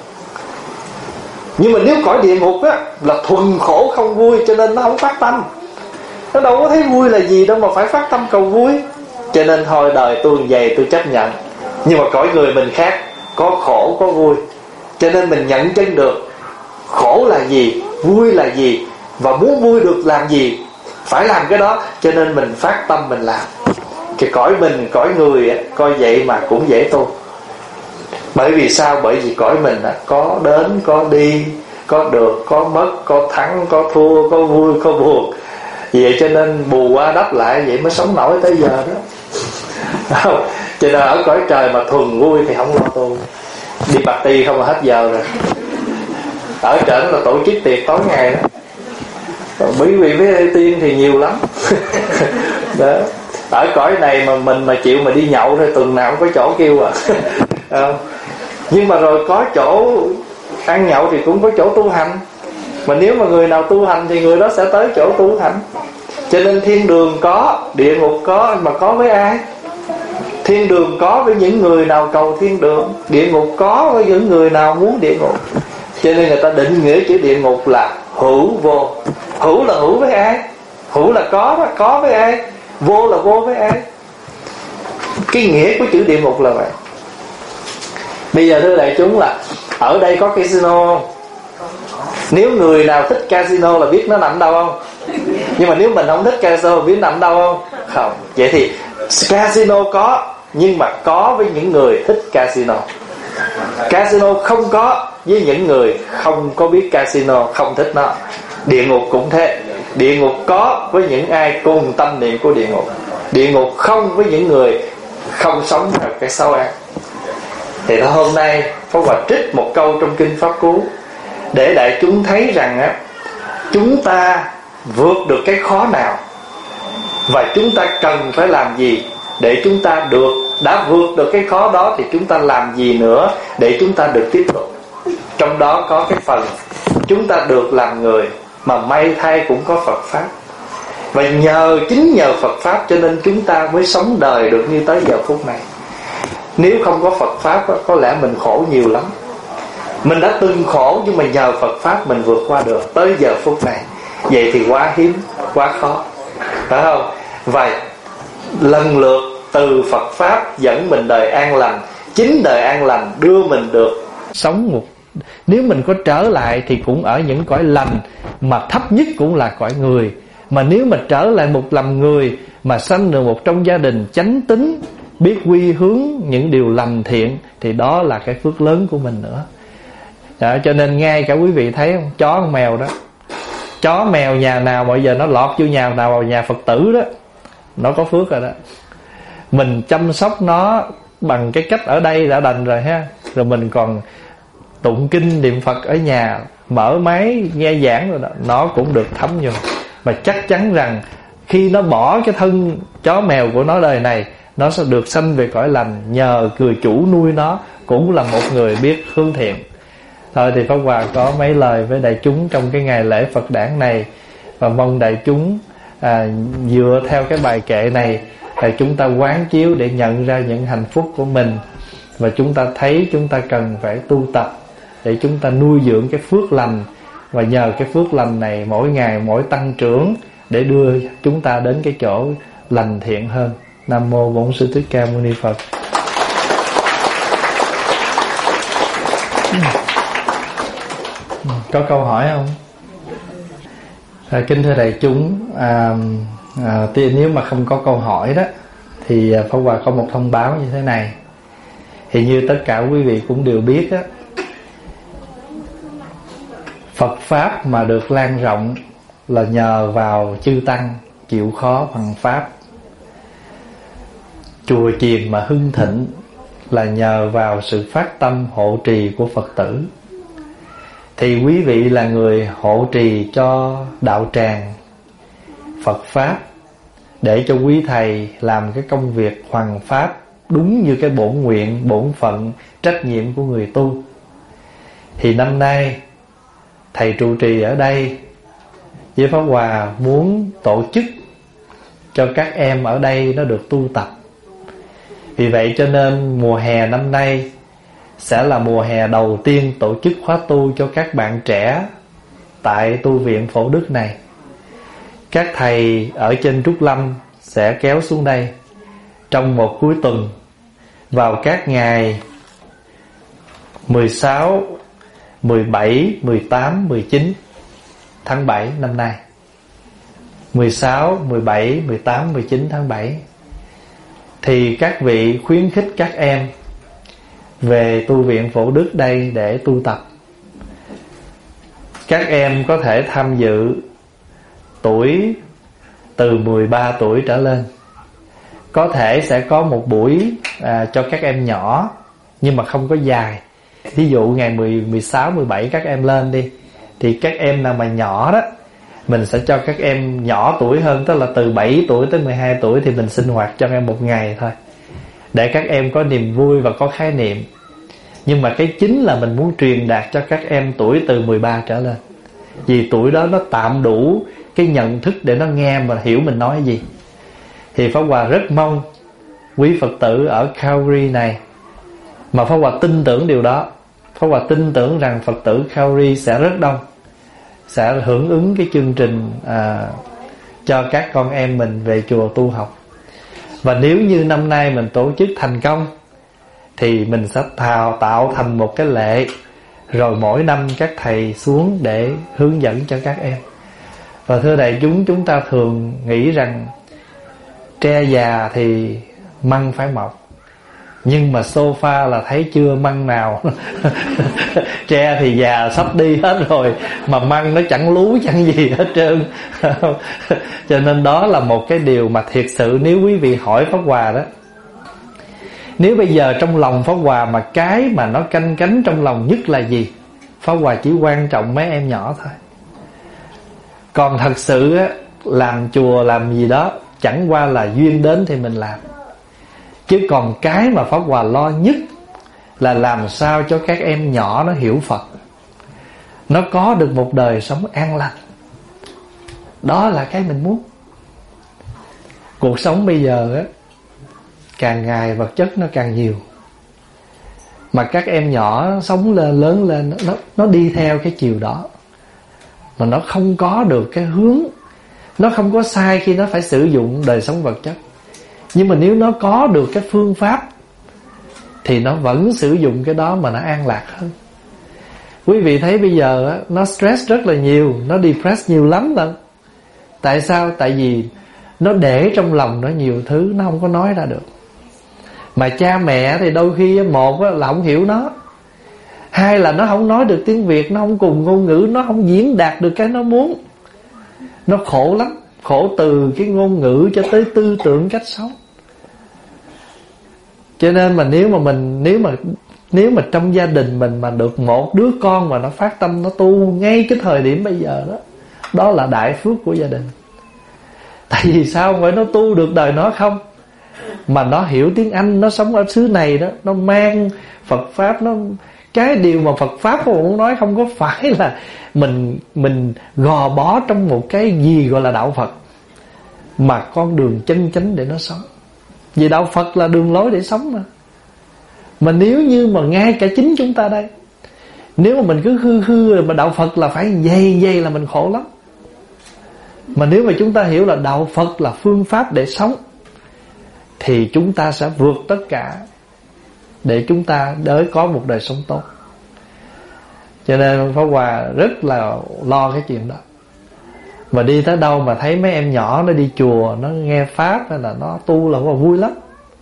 Nhưng mà nếu cõi địa ngục á, là thuần khổ không vui, cho nên nó không phát tâm. Nó đâu có thấy vui là gì đâu mà phải phát tâm cầu vui. Cho nên thôi đời tôi vậy tôi chấp nhận. Nhưng mà cõi người mình khác, có khổ có vui, cho nên mình nhận chân được khổ là gì, vui là gì, và muốn vui được làm gì phải làm cái đó. Cho nên mình phát tâm mình làm. Cái cõi mình, cõi người á, coi vậy mà cũng dễ tu. Bởi vì sao? Bởi vì cõi mình á, có đến có đi, có được có mất, có thắng có thua, có vui có buồn. Vậy cho nên bù qua đắp lại vậy mới sống nổi tới giờ đó. Không? Cho nên ở cõi trời mà thuần vui thì không lo tu, đi party không là hết giờ rồi. Ở trển là tổ chức tiệc tối ngày đó. Còn quý vị với tiên thì nhiều lắm. Đó. Ở cõi này mà mình mà chịu mà đi nhậu thôi tuần nào cũng có chỗ kêu à. Không? Nhưng mà rồi có chỗ ăn nhậu thì cũng có chỗ tu hành. Mà nếu mà người nào tu hành thì người đó sẽ tới chỗ tu hành. Cho nên thiên đường có, địa ngục có, mà có với ai? Thiên đường có với những người nào cầu thiên đường, địa ngục có với những người nào muốn địa ngục. Cho nên người ta định nghĩa chữ địa ngục là hữu vô. Hữu là hữu với ai? Hữu là có, có với ai? Vô là vô với ai? Cái nghĩa của chữ địa ngục là vậy. Bây giờ thưa đại chúng là ở đây có casino không? Nếu người nào thích casino là biết nó nằm đâu không? Nhưng mà nếu mình không thích casino biết nằm đâu không? Không. Vậy thì casino có, nhưng mà có với những người thích casino. Casino không có với những người không có biết casino, không thích nó. Địa ngục cũng thế. Địa ngục có với những ai cùng tâm niệm của địa ngục. Địa ngục không với những người không sống theo cái xấu ác. Thì hôm nay Pháp Hòa trích một câu trong Kinh Pháp Cú để đại chúng thấy rằng á, chúng ta vượt được cái khó nào và chúng ta cần phải làm gì để chúng ta được, đã vượt được cái khó đó thì chúng ta làm gì nữa để chúng ta được tiếp tục. Trong đó có cái phần chúng ta được làm người, mà may thay cũng có Phật Pháp. Và nhờ, chính nhờ Phật Pháp cho nên chúng ta mới sống đời được như tới giờ phút này. Nếu không có Phật Pháp có lẽ mình khổ nhiều lắm. Mình đã từng khổ nhưng mà nhờ Phật Pháp mình vượt qua được tới giờ phút này. Vậy thì quá hiếm, quá khó, phải không? Và lần lượt từ Phật Pháp dẫn mình đời an lành. Chính đời an lành đưa mình được sống một, nếu mình có trở lại thì cũng ở những cõi lành, mà thấp nhất cũng là cõi người. Mà nếu mà trở lại một làm người, mà sanh được một trong gia đình chánh tín, biết quy hướng những điều lành thiện, thì đó là cái phước lớn của mình nữa. Đó, cho nên ngay cả quý vị thấy không, chó con mèo đó, chó mèo nhà nào bây giờ nó lọt vô nhà nào vào nhà Phật tử đó, nó có phước rồi đó. Mình chăm sóc nó bằng cái cách ở đây đã đành rồi ha. Rồi mình còn tụng kinh niệm Phật ở nhà, mở máy nghe giảng rồi đó, nó cũng được thấm vô. Và chắc chắn rằng khi nó bỏ cái thân chó mèo của nó đời này, nó sẽ được sanh về cõi lành nhờ người chủ nuôi nó cũng là một người biết hướng thiện. Thôi thì Pháp Hòa có mấy lời với đại chúng trong cái ngày lễ Phật đản này, và mong đại chúng à, dựa theo cái bài kệ này thì chúng ta quán chiếu để nhận ra những hạnh phúc của mình, và chúng ta thấy chúng ta cần phải tu tập để chúng ta nuôi dưỡng cái phước lành, và nhờ cái phước lành này mỗi ngày mỗi tăng trưởng để đưa chúng ta đến cái chỗ lành thiện hơn. Nam mô Bổn Sư Thích Ca Mâu Ni Phật. Có câu hỏi không? À, kính thưa đại chúng, à, à, nếu mà không có câu hỏi đó thì Pháp Hòa có một thông báo như thế này. Thì như tất cả quý vị cũng đều biết đó, Phật Pháp mà được lan rộng là nhờ vào chư Tăng chịu khó bằng Pháp. Chùa chiền mà hưng thịnh là nhờ vào sự phát tâm hộ trì của Phật tử. Thì quý vị là người hộ trì cho đạo tràng Phật Pháp, để cho quý thầy làm cái công việc hoằng pháp đúng như cái bổn nguyện, bổn phận, trách nhiệm của người tu. Thì năm nay thầy trụ trì ở đây với Pháp Hòa muốn tổ chức cho các em ở đây nó được tu tập. Vì vậy cho nên mùa hè năm nay sẽ là mùa hè đầu tiên tổ chức khóa tu cho các bạn trẻ tại tu viện Phổ Đức này. Các thầy ở trên Trúc Lâm sẽ kéo xuống đây trong một cuối tuần vào các ngày mười sáu, mười bảy, mười tám, mười chín tháng bảy năm nay. mười sáu, mười bảy, mười tám, mười chín tháng bảy. Thì các vị khuyến khích các em về tu viện Phổ Đức đây để tu tập. Các em có thể tham dự tuổi từ mười ba tuổi trở lên. Có thể sẽ có một buổi à, cho các em nhỏ, nhưng mà không có dài. Ví dụ ngày mười, mười sáu, mười bảy các em lên đi, thì các em nào mà nhỏ đó mình sẽ cho các em nhỏ tuổi hơn, tức là từ bảy tuổi tới mười hai tuổi, thì mình sinh hoạt cho em một ngày thôi, để các em có niềm vui và có khái niệm. Nhưng mà cái chính là mình muốn truyền đạt cho các em tuổi từ mười ba trở lên, vì tuổi đó nó tạm đủ cái nhận thức để nó nghe và hiểu mình nói gì. Thì Pháp Hòa rất mong quý Phật tử ở Calgary này, mà Pháp Hòa tin tưởng điều đó. Pháp Hòa tin tưởng rằng Phật tử Calgary sẽ rất đông, sẽ hưởng ứng cái chương trình à, cho các con em mình về chùa tu học. Và nếu như năm nay mình tổ chức thành công, thì mình sẽ thào tạo thành một cái lệ, rồi mỗi năm các thầy xuống để hướng dẫn cho các em. Và thưa đại chúng, chúng ta thường nghĩ rằng tre già thì măng phải mọc, nhưng mà sofa là thấy chưa măng nào. Tre thì già sắp đi hết rồi, mà măng nó chẳng lú chẳng gì hết trơn. Cho nên đó là một cái điều mà thiệt sự nếu quý vị hỏi Pháp Hòa đó, nếu bây giờ trong lòng Pháp Hòa mà cái mà nó canh cánh trong lòng nhất là gì, Pháp Hòa chỉ quan trọng mấy em nhỏ thôi. Còn thật sự á, làm chùa làm gì đó chẳng qua là duyên đến thì mình làm. Chứ còn cái mà Pháp Hòa lo nhất là làm sao cho các em nhỏ nó hiểu Phật, nó có được một đời sống an lành. Đó là cái mình muốn. Cuộc sống bây giờ á, càng ngày vật chất nó càng nhiều, mà các em nhỏ sống lên lớn lên, nó, nó đi theo cái chiều đó, mà nó không có được cái hướng. Nó không có sai khi nó phải sử dụng đời sống vật chất, nhưng mà nếu nó có được cái phương pháp thì nó vẫn sử dụng cái đó mà nó an lạc hơn. Quý vị thấy bây giờ á, nó stress rất là nhiều, nó depressed nhiều lắm lận. Tại sao? Tại vì nó để trong lòng nó nhiều thứ, nó không có nói ra được. Mà cha mẹ thì đôi khi một là không hiểu nó, hai là nó không nói được tiếng Việt, nó không cùng ngôn ngữ, nó không diễn đạt được cái nó muốn. Nó khổ lắm, khổ từ cái ngôn ngữ cho tới tư tưởng cách sống. Cho nên mà nếu mà mình nếu mà nếu mà trong gia đình mình mà được một đứa con mà nó phát tâm nó tu ngay cái thời điểm bây giờ đó, đó là đại phước của gia đình. Tại vì sao không phải nó tu được đời nó không, mà nó hiểu tiếng Anh, nó sống ở xứ này đó, nó mang Phật pháp. Nó cái điều mà Phật pháp của muốn nói không có phải là mình mình gò bó trong một cái gì gọi là đạo Phật, mà con đường chân chánh để nó sống. Vì đạo Phật là đường lối để sống mà. Mà nếu như mà ngay cả chính chúng ta đây, nếu mà mình cứ hư hư mà đạo Phật là phải dây dây là mình khổ lắm. Mà nếu mà chúng ta hiểu là đạo Phật là phương pháp để sống, thì chúng ta sẽ vượt tất cả để chúng ta đới có một đời sống tốt. Cho nên Pháp Hòa rất là lo cái chuyện đó. Mà đi tới đâu mà thấy mấy em nhỏ nó đi chùa, nó nghe pháp hay là nó tu là vui lắm.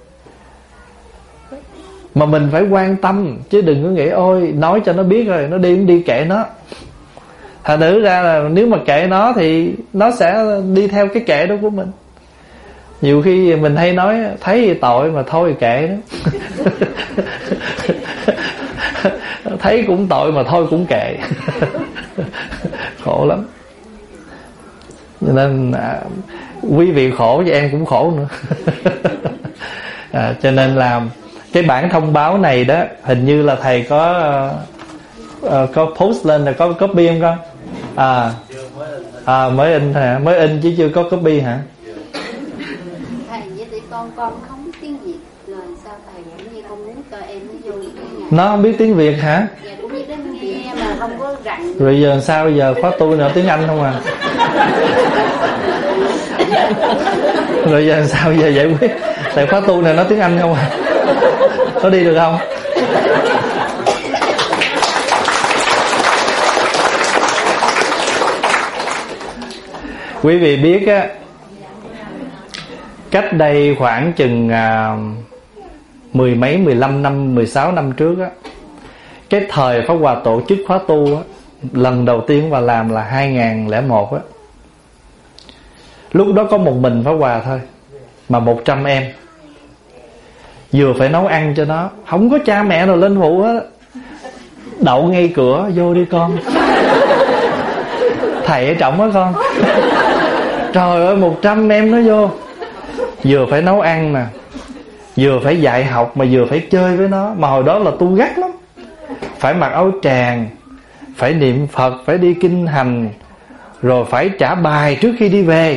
Mà mình phải quan tâm, chứ đừng có nghĩ ôi nói cho nó biết rồi nó đi cũng đi kệ nó. Thành thử ra là nếu mà kệ nó thì nó sẽ đi theo cái kệ đó của mình. Nhiều khi mình hay nói thấy tội mà thôi kệ đó. Thấy cũng tội mà thôi cũng kệ. Khổ lắm. Cho nên à, quý vị khổ và em cũng khổ nữa. À, cho nên là cái bản thông báo này đó, hình như là thầy có uh, có post lên là có copy không con? À, à mới in hả? Mới in chứ chưa có copy hả? Thầy với tụi con con không biết tiếng Việt, rồi sao thầy cũng như con muốn cho em nó vô cái nó không biết tiếng Việt hả? Dạ cũng biết đến nghe mà không có rành. Rồi giờ sao giờ khóa tu nữa tiếng Anh không à? Rồi giờ sao giờ giải quyết? Tại khóa tu này nó tiếng Anh không à? Có đi được không? Quý vị biết á, cách đây khoảng chừng à, mười mấy, mười lăm năm, mười sáu năm trước á, cái thời Pháp Hòa tổ chức khóa tu á, lần đầu tiên Hòa làm là hai nghìn lẻ một á. Lúc đó có một mình Pháp Hòa thôi, mà một trăm em. Vừa phải nấu ăn cho nó, không có cha mẹ nào lên phụ hết. Đậu ngay cửa, vô đi con. thầy ở trọng á con. Trời ơi, một trăm em nó vô, vừa phải nấu ăn nè, vừa phải dạy học, mà vừa phải chơi với nó. Mà hồi đó là tu gắt lắm, phải mặc áo tràng, phải niệm Phật, phải đi kinh hành, rồi phải trả bài trước khi đi về.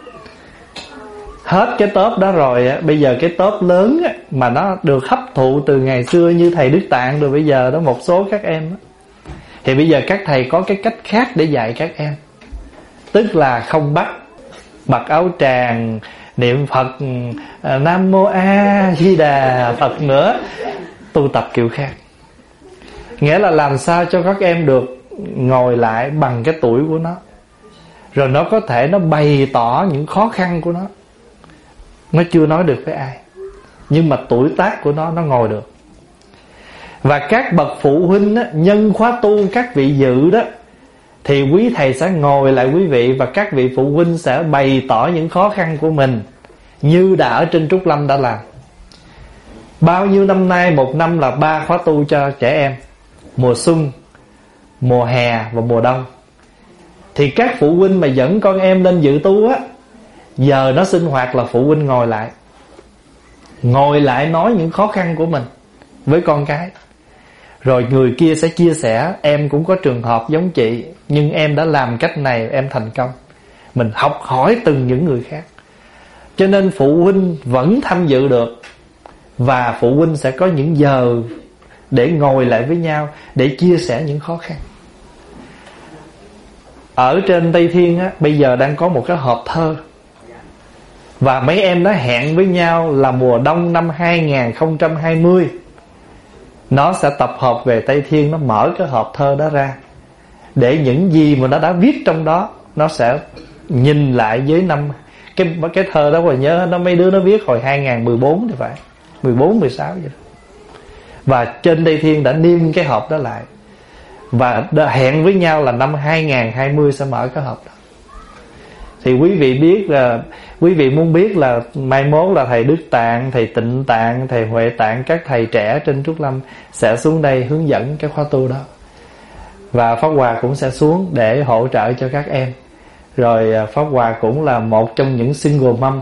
Hết cái tốp đó rồi á, bây giờ cái tốp lớn á, mà nó được hấp thụ từ ngày xưa như thầy Đức Tạng rồi bây giờ đó, một số các em đó, thì bây giờ các thầy có cái cách khác để dạy các em. Tức là không bắt mặc áo tràng, niệm Phật Nam Mô A Di Đà Phật nữa, tu tập kiểu khác. Nghĩa là làm sao cho các em được ngồi lại bằng cái tuổi của nó, rồi nó có thể nó bày tỏ những khó khăn của nó. Nó chưa nói được với ai, nhưng mà tuổi tác của nó, nó ngồi được. Và các bậc phụ huynh á, nhân khóa tu các vị dự đó, thì quý thầy sẽ ngồi lại quý vị, và các vị phụ huynh sẽ bày tỏ những khó khăn của mình, như đã ở trên Trúc Lâm đã làm. Bao nhiêu năm nay, một năm là ba khóa tu cho trẻ em, mùa xuân, mùa hè và mùa đông. Thì các phụ huynh mà dẫn con em lên dự tu á, giờ nó sinh hoạt là phụ huynh ngồi lại, ngồi lại nói những khó khăn của mình với con cái. Rồi người kia sẽ chia sẻ, em cũng có trường hợp giống chị, nhưng em đã làm cách này, em thành công. Mình học hỏi từng những người khác. Cho nên phụ huynh vẫn tham dự được, và phụ huynh sẽ có những giờ để ngồi lại với nhau, để chia sẻ những khó khăn. Ở trên Tây Thiên á, bây giờ đang có một cái hộp thơ, và mấy em đã hẹn với nhau là mùa đông năm hai không hai không, nó sẽ tập hợp về Tây Thiên, nó mở cái hộp thơ đó ra, để những gì mà nó đã viết trong đó, nó sẽ nhìn lại với năm cái cái thơ đó. Còn nhớ nó, mấy đứa nó viết hồi hai không một bốn thì phải, mười bốn, mười sáu vậy đó. Và trên Tây Thiên đã niêm cái hộp đó lại, và đã hẹn với nhau là năm hai không hai không sẽ mở cái hộp đó. Thì quý vị biết là, quý vị muốn biết là mai mốt là thầy Đức Tạng, thầy Tịnh Tạng, thầy Huệ Tạng, các thầy trẻ trên Trúc Lâm sẽ xuống đây hướng dẫn cái khóa tu đó. Và Pháp Hòa cũng sẽ xuống để hỗ trợ cho các em. Rồi Pháp Hòa cũng là một trong những single mom.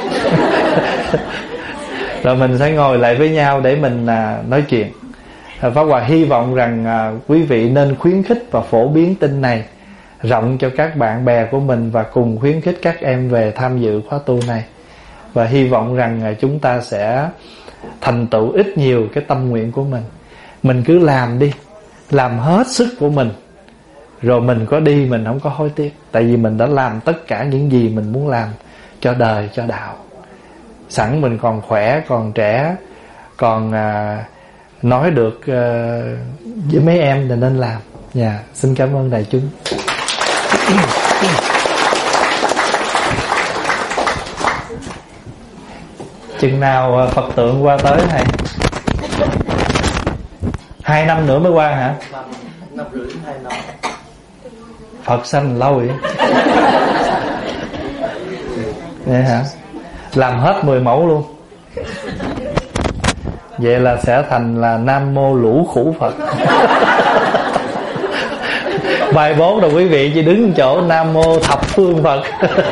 Rồi mình sẽ ngồi lại với nhau để mình nói chuyện. Pháp Hòa hy vọng rằng quý vị nên khuyến khích và phổ biến tin này rộng cho các bạn bè của mình, và cùng khuyến khích các em về tham dự khóa tu này. Và hy vọng rằng chúng ta sẽ thành tựu ít nhiều cái tâm nguyện của mình. Mình cứ làm đi, làm hết sức của mình, rồi mình có đi mình không có hối tiếc. Tại vì mình đã làm tất cả những gì mình muốn làm cho đời, cho đạo. Sẵn mình còn khỏe, còn trẻ, còn à, nói được à, với mấy em thì nên làm. Dạ, xin cảm ơn đại chúng. Chừng nào Phật tượng qua tới thầy? Hai năm nữa mới qua hả? Năm rưỡi hai năm. Phật sanh lâu vậy. Vậy hả? Làm hết mười mẫu luôn. Vậy là sẽ thành là Nam Mô Lũ Khủ Phật. Bài bốn rồi quý vị chỉ đứng chỗ Nam Mô Thập Phương Phật.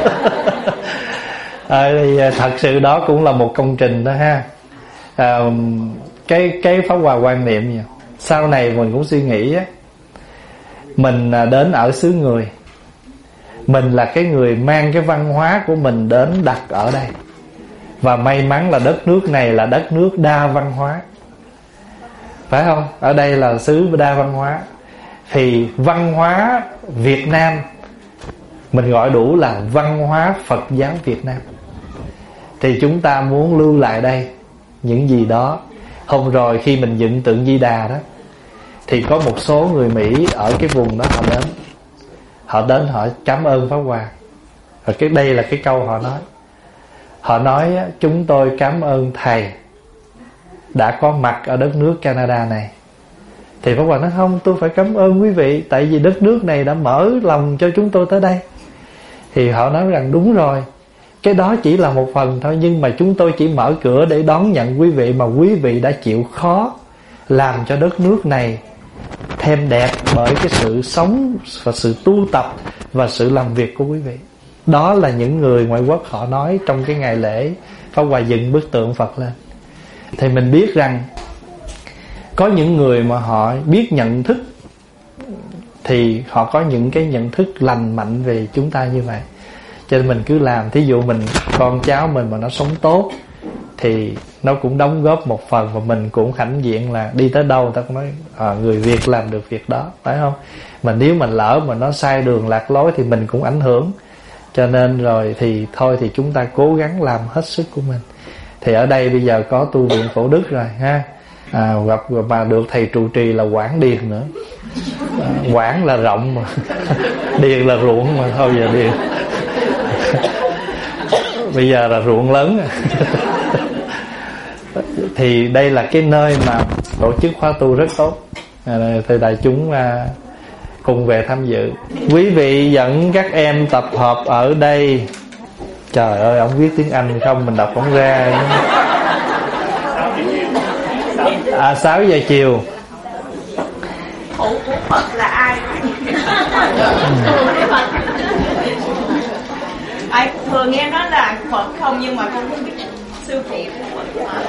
À, thì thật sự đó cũng là một công trình đó ha. À, cái cái Pháp Hòa quan niệm gì? Sau này mình cũng suy nghĩ á, mình đến ở xứ người, mình là cái người mang cái văn hóa của mình đến đặt ở đây. Và may mắn là đất nước này là đất nước đa văn hóa, phải không? Ở đây là xứ đa văn hóa. Thì văn hóa Việt Nam mình gọi đủ là văn hóa Phật giáo Việt Nam. Thì chúng ta muốn lưu lại đây những gì đó. Hôm rồi khi mình dựng tượng Di Đà đó, thì có một số người Mỹ ở cái vùng đó họ đến. Họ đến họ cảm ơn Pháp Hòa. Và cái đây là cái câu họ nói. Họ nói chúng tôi cảm ơn thầy đã có mặt ở đất nước Canada này. Thì Pháp Hòa nói không, tôi phải cảm ơn quý vị, tại vì đất nước này đã mở lòng cho chúng tôi tới đây. Thì họ nói rằng đúng rồi, cái đó chỉ là một phần thôi, nhưng mà chúng tôi chỉ mở cửa để đón nhận quý vị, mà quý vị đã chịu khó làm cho đất nước này thêm đẹp bởi cái sự sống và sự tu tập và sự làm việc của quý vị. Đó là những người ngoại quốc họ nói trong cái ngày lễ Pháp Hòa dựng bức tượng Phật lên. Thì mình biết rằng có những người mà họ biết nhận thức, thì họ có những cái nhận thức lành mạnh về chúng ta như vậy. Cho nên mình cứ làm. Thí dụ mình, con cháu mình mà nó sống tốt thì nó cũng đóng góp một phần, và mình cũng hãnh diện là đi tới đâu ta cũng nói à, người Việt làm được việc đó, phải không? Mà nếu mình lỡ mà nó sai đường lạc lối thì mình cũng ảnh hưởng. Cho nên rồi thì thôi thì chúng ta cố gắng làm hết sức của mình. Thì ở đây bây giờ có tu viện Phổ Đức rồi ha, à, gặp mà được thầy trụ trì là Quảng Điền nữa. à, Quảng là rộng mà Điền là ruộng mà, thôi giờ Điền bây giờ là ruộng lớn. Thì đây là cái nơi mà tổ chức khóa tu rất tốt. à, Thì đại chúng à, cùng về tham dự. Quý vị dẫn các em tập hợp ở đây. Trời ơi, ông viết tiếng Anh không mình đọc không ra. À, sáu giờ chiều. Phụ của Phật là ai? Ai thường nghe nói là Phật không, nhưng mà con không biết sư phụ của Phật.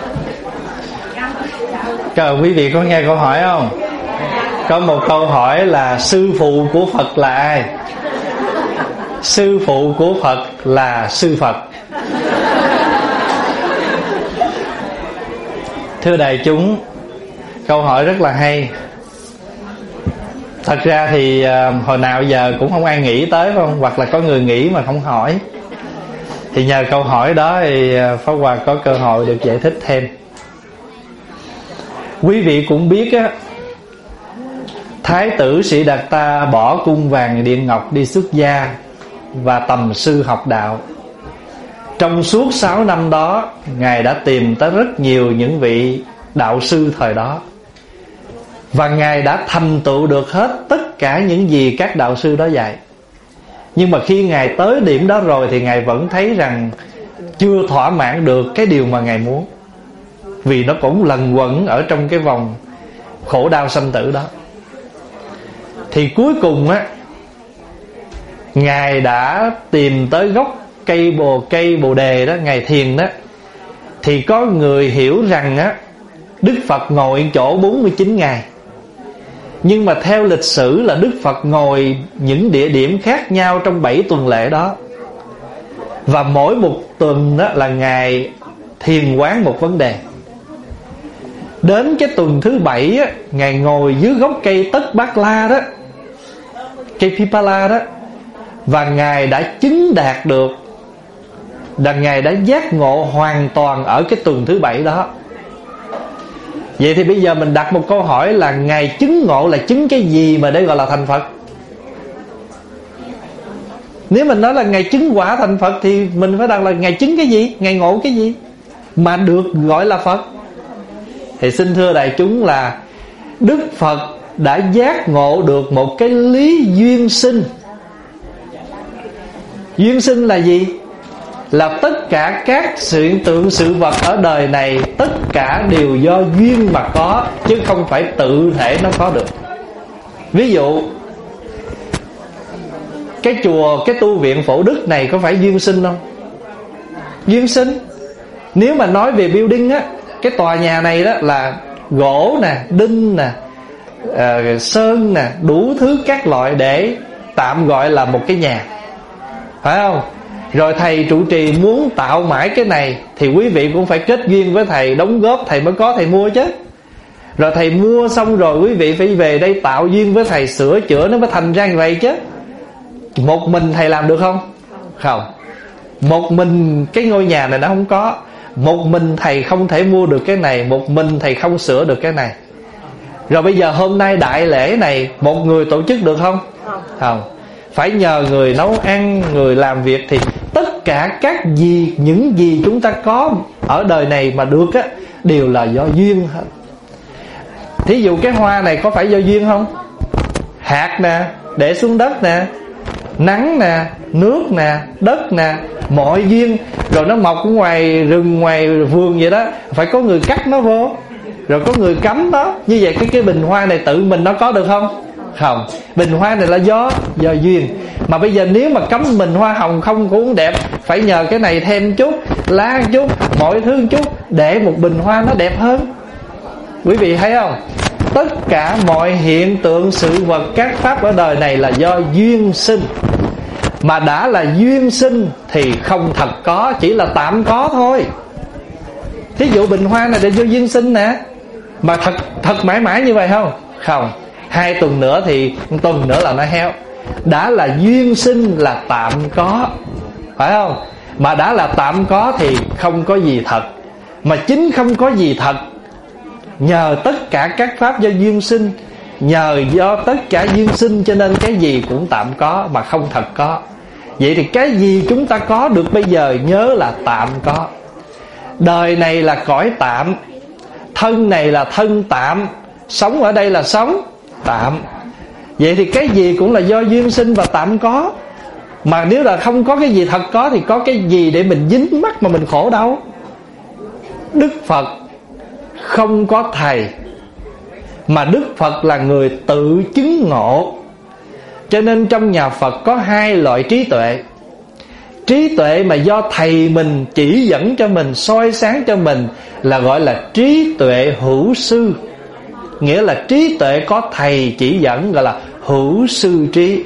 Cờ quý vị có nghe câu hỏi không? Có một câu hỏi là sư phụ của Phật là ai? Sư phụ của Phật là sư Phật. Thưa đại chúng, câu hỏi rất là hay. Thật ra thì uh, hồi nào giờ cũng không ai nghĩ tới, không? Hoặc là có người nghĩ mà không hỏi. Thì nhờ câu hỏi đó thì uh, Pháp Hòa có cơ hội được giải thích thêm. Quý vị cũng biết á, Thái tử Sĩ Đạt Ta bỏ cung vàng điện ngọc đi xuất gia và tầm sư học đạo. Trong suốt sáu năm đó, Ngài đã tìm tới rất nhiều những vị đạo sư thời đó, và Ngài đã thành tựu được hết tất cả những gì các đạo sư đó dạy. Nhưng mà khi Ngài tới điểm đó rồi thì Ngài vẫn thấy rằng chưa thỏa mãn được cái điều mà Ngài muốn, vì nó cũng lẩn quẩn ở trong cái vòng khổ đau sanh tử đó. Thì cuối cùng á, Ngài đã tìm tới gốc cây bồ cây bồ đề đó, Ngài thiền đó. Thì có người hiểu rằng á, Đức Phật ngồi chỗ bốn mươi chín ngày. Nhưng mà theo lịch sử là Đức Phật ngồi những địa điểm khác nhau trong bảy tuần lễ đó. Và mỗi một tuần đó là Ngài thiền quán một vấn đề. Đến cái tuần thứ bảy á, Ngài ngồi dưới gốc cây Tất Bát La đó, cây Pipala đó, và Ngài đã chứng đạt được, là Ngài đã giác ngộ hoàn toàn ở cái tuần thứ bảy đó. Vậy thì bây giờ mình đặt một câu hỏi là Ngài chứng ngộ là chứng cái gì mà để gọi là thành Phật? Nếu mình nói là Ngài chứng quả thành Phật thì mình phải đặt là Ngài chứng cái gì? Ngài ngộ cái gì mà được gọi là Phật? Thì xin thưa đại chúng là Đức Phật đã giác ngộ được một cái lý duyên sinh. Duyên sinh là gì? Là tất cả các sự hiện tượng sự vật ở đời này, tất cả đều do duyên mà có, chứ không phải tự thể nó có được. Ví dụ cái chùa, cái tu viện Phổ Đức này có phải duyên sinh không? Duyên sinh. Nếu mà nói về building á, cái tòa nhà này đó là gỗ nè, đinh nè, uh, sơn nè, đủ thứ các loại để tạm gọi là một cái nhà, phải không? Rồi thầy trụ trì muốn tạo mãi cái này thì quý vị cũng phải kết duyên với thầy, đóng góp thầy mới có thầy mua chứ. Rồi thầy mua xong rồi quý vị phải về đây tạo duyên với thầy, sửa chữa nó mới thành ra như vậy chứ. Một mình thầy làm được không? Không. Một mình cái ngôi nhà này nó không có. Một mình thầy không thể mua được cái này, một mình thầy không sửa được cái này. Rồi bây giờ hôm nay đại lễ này một người tổ chức được không? Không. Không. Phải nhờ người nấu ăn, người làm việc. Thì tất cả các gì, những gì chúng ta có ở đời này mà được á, đều là do duyên hết. Thí dụ cái hoa này có phải do duyên không? Hạt nè, để xuống đất nè, nắng nè, nước nè, đất nè, mọi duyên. Rồi nó mọc ở ngoài rừng, ngoài vườn vậy đó, phải có người cắt nó vô, rồi có người cắm nó. Như vậy cái cái bình hoa này tự mình nó có được không? Không, bình hoa này là do do duyên. Mà bây giờ nếu mà cấm bình hoa hồng không cũng đẹp, phải nhờ cái này thêm chút, lá chút, mọi thứ chút, để một bình hoa nó đẹp hơn. Quý vị thấy không? Tất cả mọi hiện tượng sự vật, các pháp ở đời này là do duyên sinh. Mà đã là duyên sinh thì không thật có, chỉ là tạm có thôi. Thí dụ bình hoa này là do duyên sinh nè, mà thật thật mãi mãi như vậy không? Không. Hai tuần nữa thì một tuần nữa là nó héo. Đã là duyên sinh là tạm có, phải không? Mà đã là tạm có thì không có gì thật. Mà chính không có gì thật, nhờ tất cả các pháp do duyên sinh, nhờ do tất cả duyên sinh cho nên cái gì cũng tạm có mà không thật có. Vậy thì cái gì chúng ta có được bây giờ nhớ là tạm có. Đời này là cõi tạm, thân này là thân tạm, sống ở đây là sống tạm. Vậy thì cái gì cũng là do duyên sinh và tạm có. Mà nếu là không có cái gì thật có thì có cái gì để mình dính mắc mà mình khổ đâu. Đức Phật không có thầy, mà Đức Phật là người tự chứng ngộ. Cho nên trong nhà Phật có hai loại trí tuệ. Trí tuệ mà do thầy mình chỉ dẫn cho mình, soi sáng cho mình là gọi là trí tuệ hữu sư. Nghĩa là trí tuệ có thầy chỉ dẫn, gọi là hữu sư trí.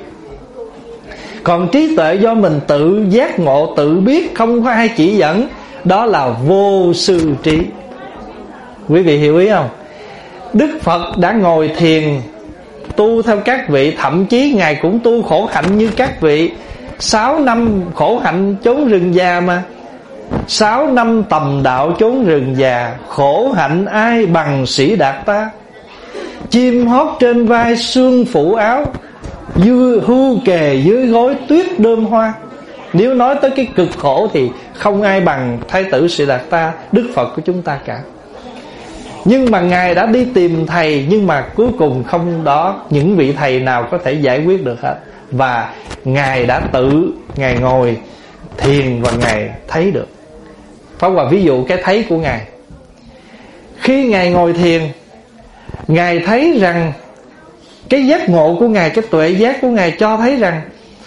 Còn trí tuệ do mình tự giác ngộ, tự biết, không có ai chỉ dẫn, đó là vô sư trí. Quý vị hiểu ý không? Đức Phật đã ngồi thiền tu theo các vị, thậm chí Ngài cũng tu khổ hạnh như các vị. Sáu năm khổ hạnh chốn rừng già mà. Sáu năm tầm đạo chốn rừng già, khổ hạnh ai bằng sĩ đạt ta. Chim hót trên vai sương phủ áo, dư hưu kề dưới gối tuyết đơm hoa. Nếu nói tới cái cực khổ thì không ai bằng Thái tử Sĩ Đạt Ta, Đức Phật của chúng ta cả. Nhưng mà Ngài đã đi tìm thầy, nhưng mà cuối cùng không đó những vị thầy nào có thể giải quyết được hết. Và Ngài đã tự Ngài ngồi thiền và Ngài thấy được. Pháp Hòa ví dụ cái thấy của Ngài. Khi Ngài ngồi thiền, Ngài thấy rằng cái giác ngộ của Ngài, cái tuệ giác của Ngài cho thấy rằng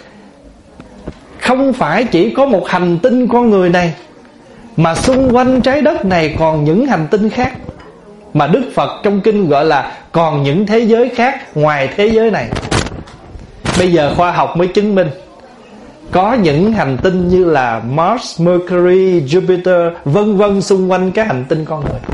không phải chỉ có một hành tinh con người này, mà xung quanh trái đất này còn những hành tinh khác. Mà Đức Phật trong kinh gọi là còn những thế giới khác ngoài thế giới này. Bây giờ khoa học mới chứng minh có những hành tinh như là Mars, Mercury, Jupiter, vân vân xung quanh cái hành tinh con người.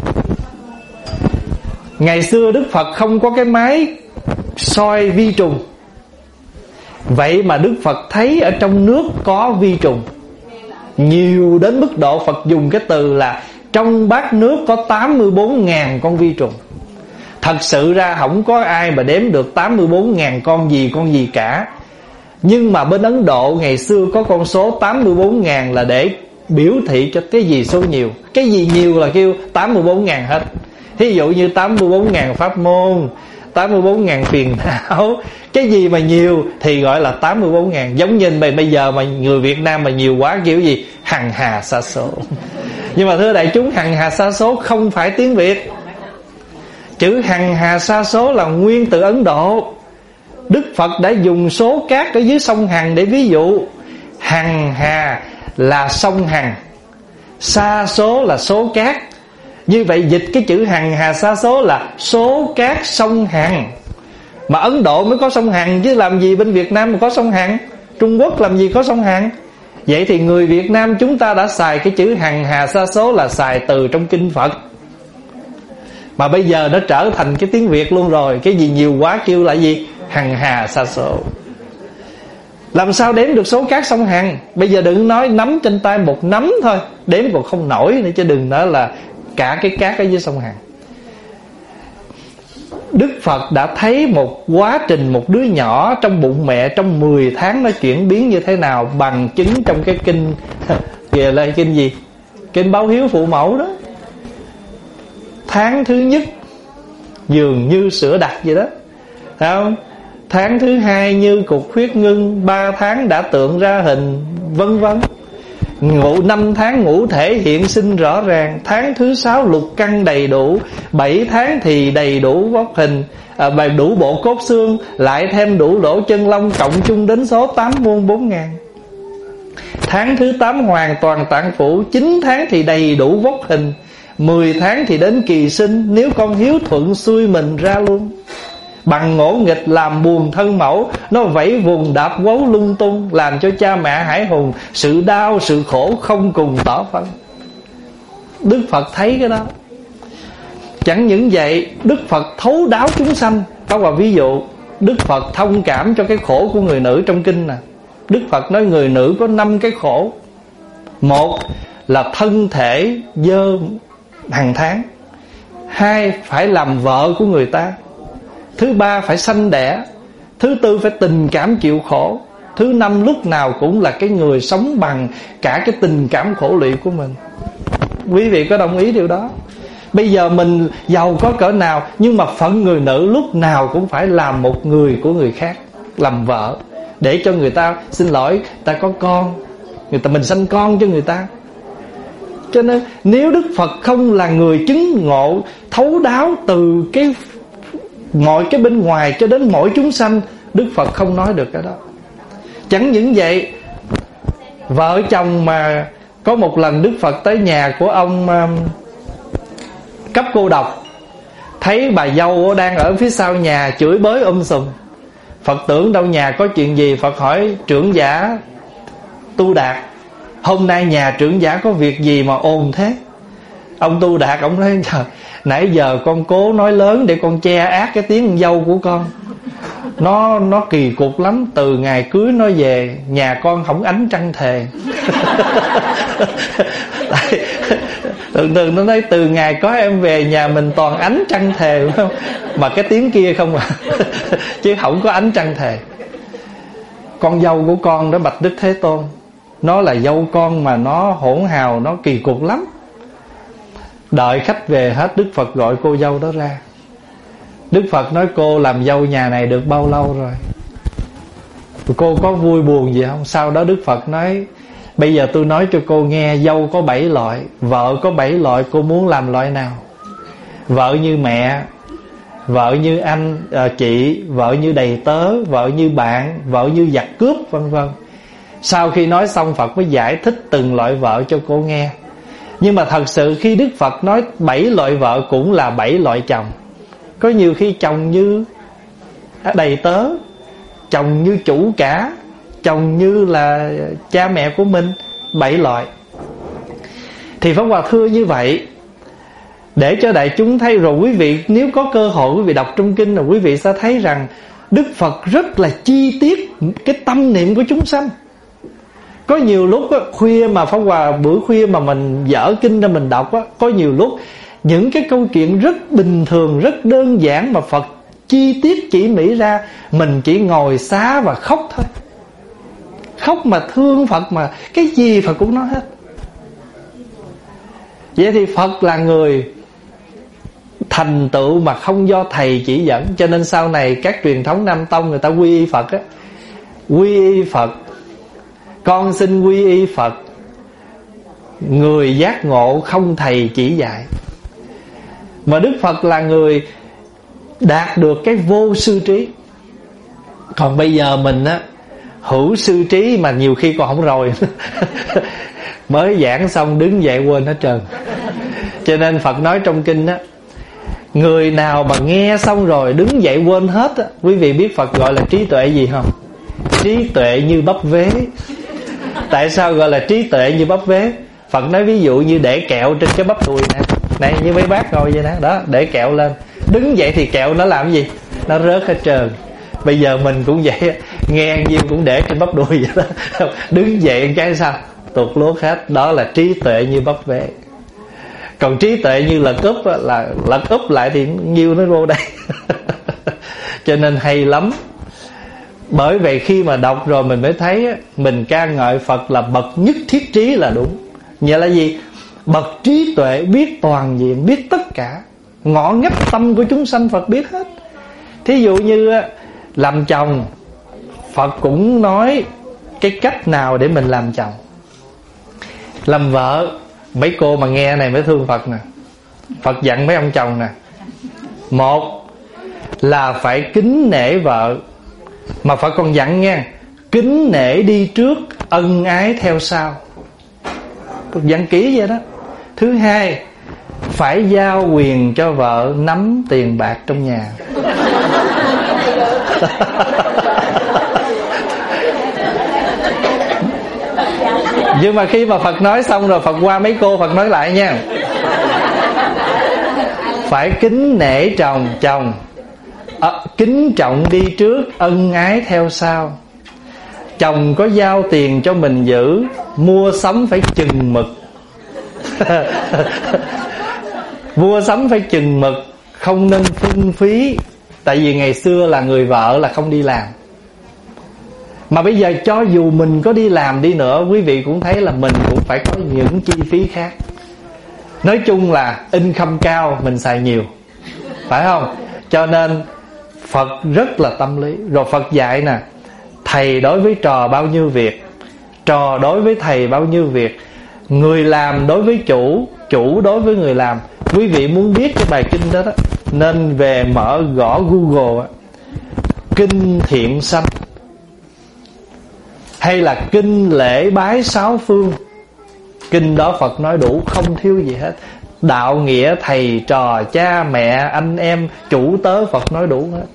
Ngày xưa Đức Phật không có cái máy soi vi trùng, vậy mà Đức Phật thấy ở trong nước có vi trùng nhiều đến mức độ Phật dùng cái từ là trong bát nước có tám mươi bốn nghìn con vi trùng. Thật sự ra không có ai mà đếm được tám mươi bốn nghìn con gì con gì cả. Nhưng mà bên Ấn Độ ngày xưa có con số tám mươi bốn nghìn là để biểu thị cho cái gì số nhiều. Cái gì nhiều là kêu tám mươi bốn nghìn hết. Thí dụ như tám mươi bốn nghìn pháp môn, tám mươi bốn nghìn phiền não. Cái gì mà nhiều thì gọi là tám mươi bốn nghìn. Giống như bây giờ mà người Việt Nam mà nhiều quá kiểu gì? Hằng hà sa số. Nhưng mà thưa đại chúng, hằng hà sa số không phải tiếng Việt. Chữ hằng hà sa số là nguyên từ Ấn Độ. Đức Phật đã dùng số cát ở dưới sông Hằng để ví dụ. Hằng hà là sông Hằng, sa số là số cát. Như vậy dịch cái chữ hằng hà sa số là số cát sông Hằng. Mà Ấn Độ mới có sông Hằng, chứ làm gì bên Việt Nam mà có sông Hằng? Trung Quốc làm gì có sông Hằng? Vậy thì người Việt Nam chúng ta đã xài cái chữ hằng hà sa số là xài từ trong kinh Phật, mà bây giờ nó trở thành cái tiếng Việt luôn rồi. Cái gì nhiều quá kêu là gì? Hằng hà sa số. Làm sao đếm được số cát sông Hằng? Bây giờ đừng nói nắm trên tay một nắm thôi, đếm còn không nổi nữa, chứ đừng nói là cả cái cát ở dưới sông Hằng. Đức Phật đã thấy một quá trình một đứa nhỏ trong bụng mẹ trong mười tháng nó chuyển biến như thế nào, bằng chứng trong cái kinh kìa là kinh gì? Kinh báo hiếu phụ mẫu đó. Tháng thứ nhất dường như sữa đặc vậy đó, thấy không? Tháng thứ hai như cục huyết ngưng, ba tháng đã tượng ra hình, vân vân. Ngũ năm tháng ngũ thể hiện sinh rõ ràng, tháng thứ sáu lục căn đầy đủ, bảy tháng thì đầy đủ vóc hình, à, Bài đủ bộ cốt xương, lại thêm đủ lỗ chân lông, cộng chung đến số tám muôn bốn ngàn. Tháng thứ tám hoàn toàn tạng phủ, chín tháng thì đầy đủ vóc hình, mười tháng thì đến kỳ sinh. Nếu con hiếu thuận xuôi mình ra luôn. Bằng ngỗ nghịch làm buồn thân mẫu, nó vẫy vùng đạp quấu lung tung, làm cho cha mẹ hải hùng, sự đau sự khổ không cùng tỏ phân. Đức Phật thấy cái đó. Chẳng những vậy, Đức Phật thấu đáo chúng sanh. Có một ví dụ, Đức Phật thông cảm cho cái khổ của người nữ trong kinh nè. Đức Phật nói người nữ có năm cái khổ. Một là thân thể dơ hàng tháng. Hai, phải làm vợ của người ta. Thứ ba, phải sanh đẻ. Thứ tư, phải tình cảm chịu khổ. Thứ năm, lúc nào cũng là cái người sống bằng cả cái tình cảm khổ lụy của mình. Quý vị có đồng ý điều đó? Bây giờ mình giàu có cỡ nào, nhưng mà phận người nữ lúc nào cũng phải làm một người của người khác, làm vợ, để cho người ta, xin lỗi, ta có con, người ta mình sanh con cho người ta. Cho nên nếu Đức Phật không là người chứng ngộ thấu đáo từ cái mọi cái bên ngoài cho đến mỗi chúng sanh, Đức Phật không nói được cái đó. Chẳng những vậy, vợ chồng mà có một lần Đức Phật tới nhà của ông um, cấp cô độc, thấy bà dâu đang ở phía sau nhà chửi bới um sùm. Phật tưởng đâu nhà có chuyện gì, Phật hỏi trưởng giả Tu Đạt, hôm nay nhà trưởng giả có việc gì mà ồn thế? Ông Tu Đạt ông nói, trời, nãy giờ con cố nói lớn để con che át cái tiếng dâu của con. Nó nó kỳ cục lắm. Từ ngày cưới nó về, nhà con không ánh trăng thề. Thường thường nó nói từ ngày có em về, nhà mình toàn ánh trăng thề, phải không? Mà cái tiếng kia không à. Chứ không có ánh trăng thề. Con dâu của con đó bạch Đức Thế Tôn, nó là dâu con mà nó hỗn hào, nó kỳ cục lắm. Đợi khách về hết, Đức Phật gọi cô dâu đó ra. Đức Phật nói cô làm dâu nhà này được bao lâu rồi? Cô có vui buồn gì không? Sau đó Đức Phật nói, bây giờ tôi nói cho cô nghe, dâu có bảy loại, vợ có bảy loại, cô muốn làm loại nào? Vợ như mẹ, vợ như anh, à, chị, vợ như đầy tớ, vợ như bạn, vợ như giặc cướp, vân vân. Sau khi nói xong, Phật mới giải thích từng loại vợ cho cô nghe. Nhưng mà thật sự khi Đức Phật nói bảy loại vợ cũng là bảy loại chồng. Có nhiều khi chồng như đầy tớ, chồng như chủ cả, chồng như là cha mẹ của mình, bảy loại. Thì Pháp Hòa thưa như vậy để cho đại chúng thấy. Rồi quý vị nếu có cơ hội quý vị đọc trong kinh, rồi quý vị sẽ thấy rằng Đức Phật rất là chi tiết cái tâm niệm của chúng sanh. Có nhiều lúc á, khuya mà Pháp Hòa bữa khuya mà mình dở kinh ra mình đọc á, có nhiều lúc những cái câu chuyện rất bình thường, rất đơn giản mà Phật chi tiết chỉ mỹ ra, mình chỉ ngồi xá và khóc thôi. Khóc mà thương Phật, mà cái gì Phật cũng nói hết. Vậy thì Phật là người thành tựu mà không do thầy chỉ dẫn. Cho nên sau này các truyền thống Nam Tông người ta quy y Phật á, quy y Phật, con xin quy y Phật, người giác ngộ không thầy chỉ dạy. Mà Đức Phật là người đạt được cái vô sư trí. Còn bây giờ mình á, hữu sư trí mà nhiều khi còn không rồi. Mới giảng xong đứng dậy quên hết trơn. Cho nên Phật nói trong kinh á, người nào mà nghe xong rồi đứng dậy quên hết á, quý vị biết Phật gọi là trí tuệ gì không? Trí tuệ như bắp vế. Tại sao gọi là trí tuệ như bắp vế? Phật nói ví dụ như để kẹo trên cái bắp đùi nè, này như mấy bác ngồi vậy nè, đó, để kẹo lên, đứng dậy thì kẹo nó làm gì? Nó rớt hết trơn. Bây giờ mình cũng vậy, nghe nhiêu cũng để trên bắp đùi vậy đó. Đứng dậy cái sao? Tuột lốt hết. Đó là trí tuệ như bắp vế. Còn trí tuệ như lật úp là lật úp lại thì nhiêu nó vô đây. Cho nên hay lắm. Bởi vậy khi mà đọc rồi mình mới thấy mình ca ngợi Phật là bậc nhất thiết trí là đúng. Nghĩa là gì? Bậc trí tuệ, biết toàn diện, biết tất cả, ngõ ngách tâm của chúng sanh Phật biết hết. Thí dụ như làm chồng, Phật cũng nói cái cách nào để mình làm chồng. Làm vợ, mấy cô mà nghe này mới thương Phật nè. Phật dặn mấy ông chồng nè. Một là phải kính nể vợ. Mà Phật còn dặn nha, kính nể đi trước, ân ái theo sau. Phật dặn kỹ vậy đó. Thứ hai, phải giao quyền cho vợ nắm tiền bạc trong nhà. Nhưng mà khi mà Phật nói xong rồi, Phật qua mấy cô Phật nói lại nha. Phải kính nể chồng, chồng à, kính trọng đi trước, ân ái theo sau. Chồng có giao tiền cho mình giữ, mua sắm phải chừng mực. Mua sắm phải chừng mực, không nên phung phí. Tại vì ngày xưa là người vợ là không đi làm. Mà bây giờ cho dù mình có đi làm đi nữa, quý vị cũng thấy là mình cũng phải có những chi phí khác. Nói chung là income cao, mình xài nhiều, phải không? Cho nên Phật rất là tâm lý. Rồi Phật dạy nè, thầy đối với trò bao nhiêu việc, trò đối với thầy bao nhiêu việc, người làm đối với chủ, chủ đối với người làm. Quý vị muốn biết cái bài kinh đó, đó nên về mở gõ Google, kinh thiện sanh hay là kinh lễ bái sáu phương. Kinh đó Phật nói đủ, không thiếu gì hết. Đạo nghĩa thầy trò, cha mẹ, anh em, chủ tớ, Phật nói đủ hết.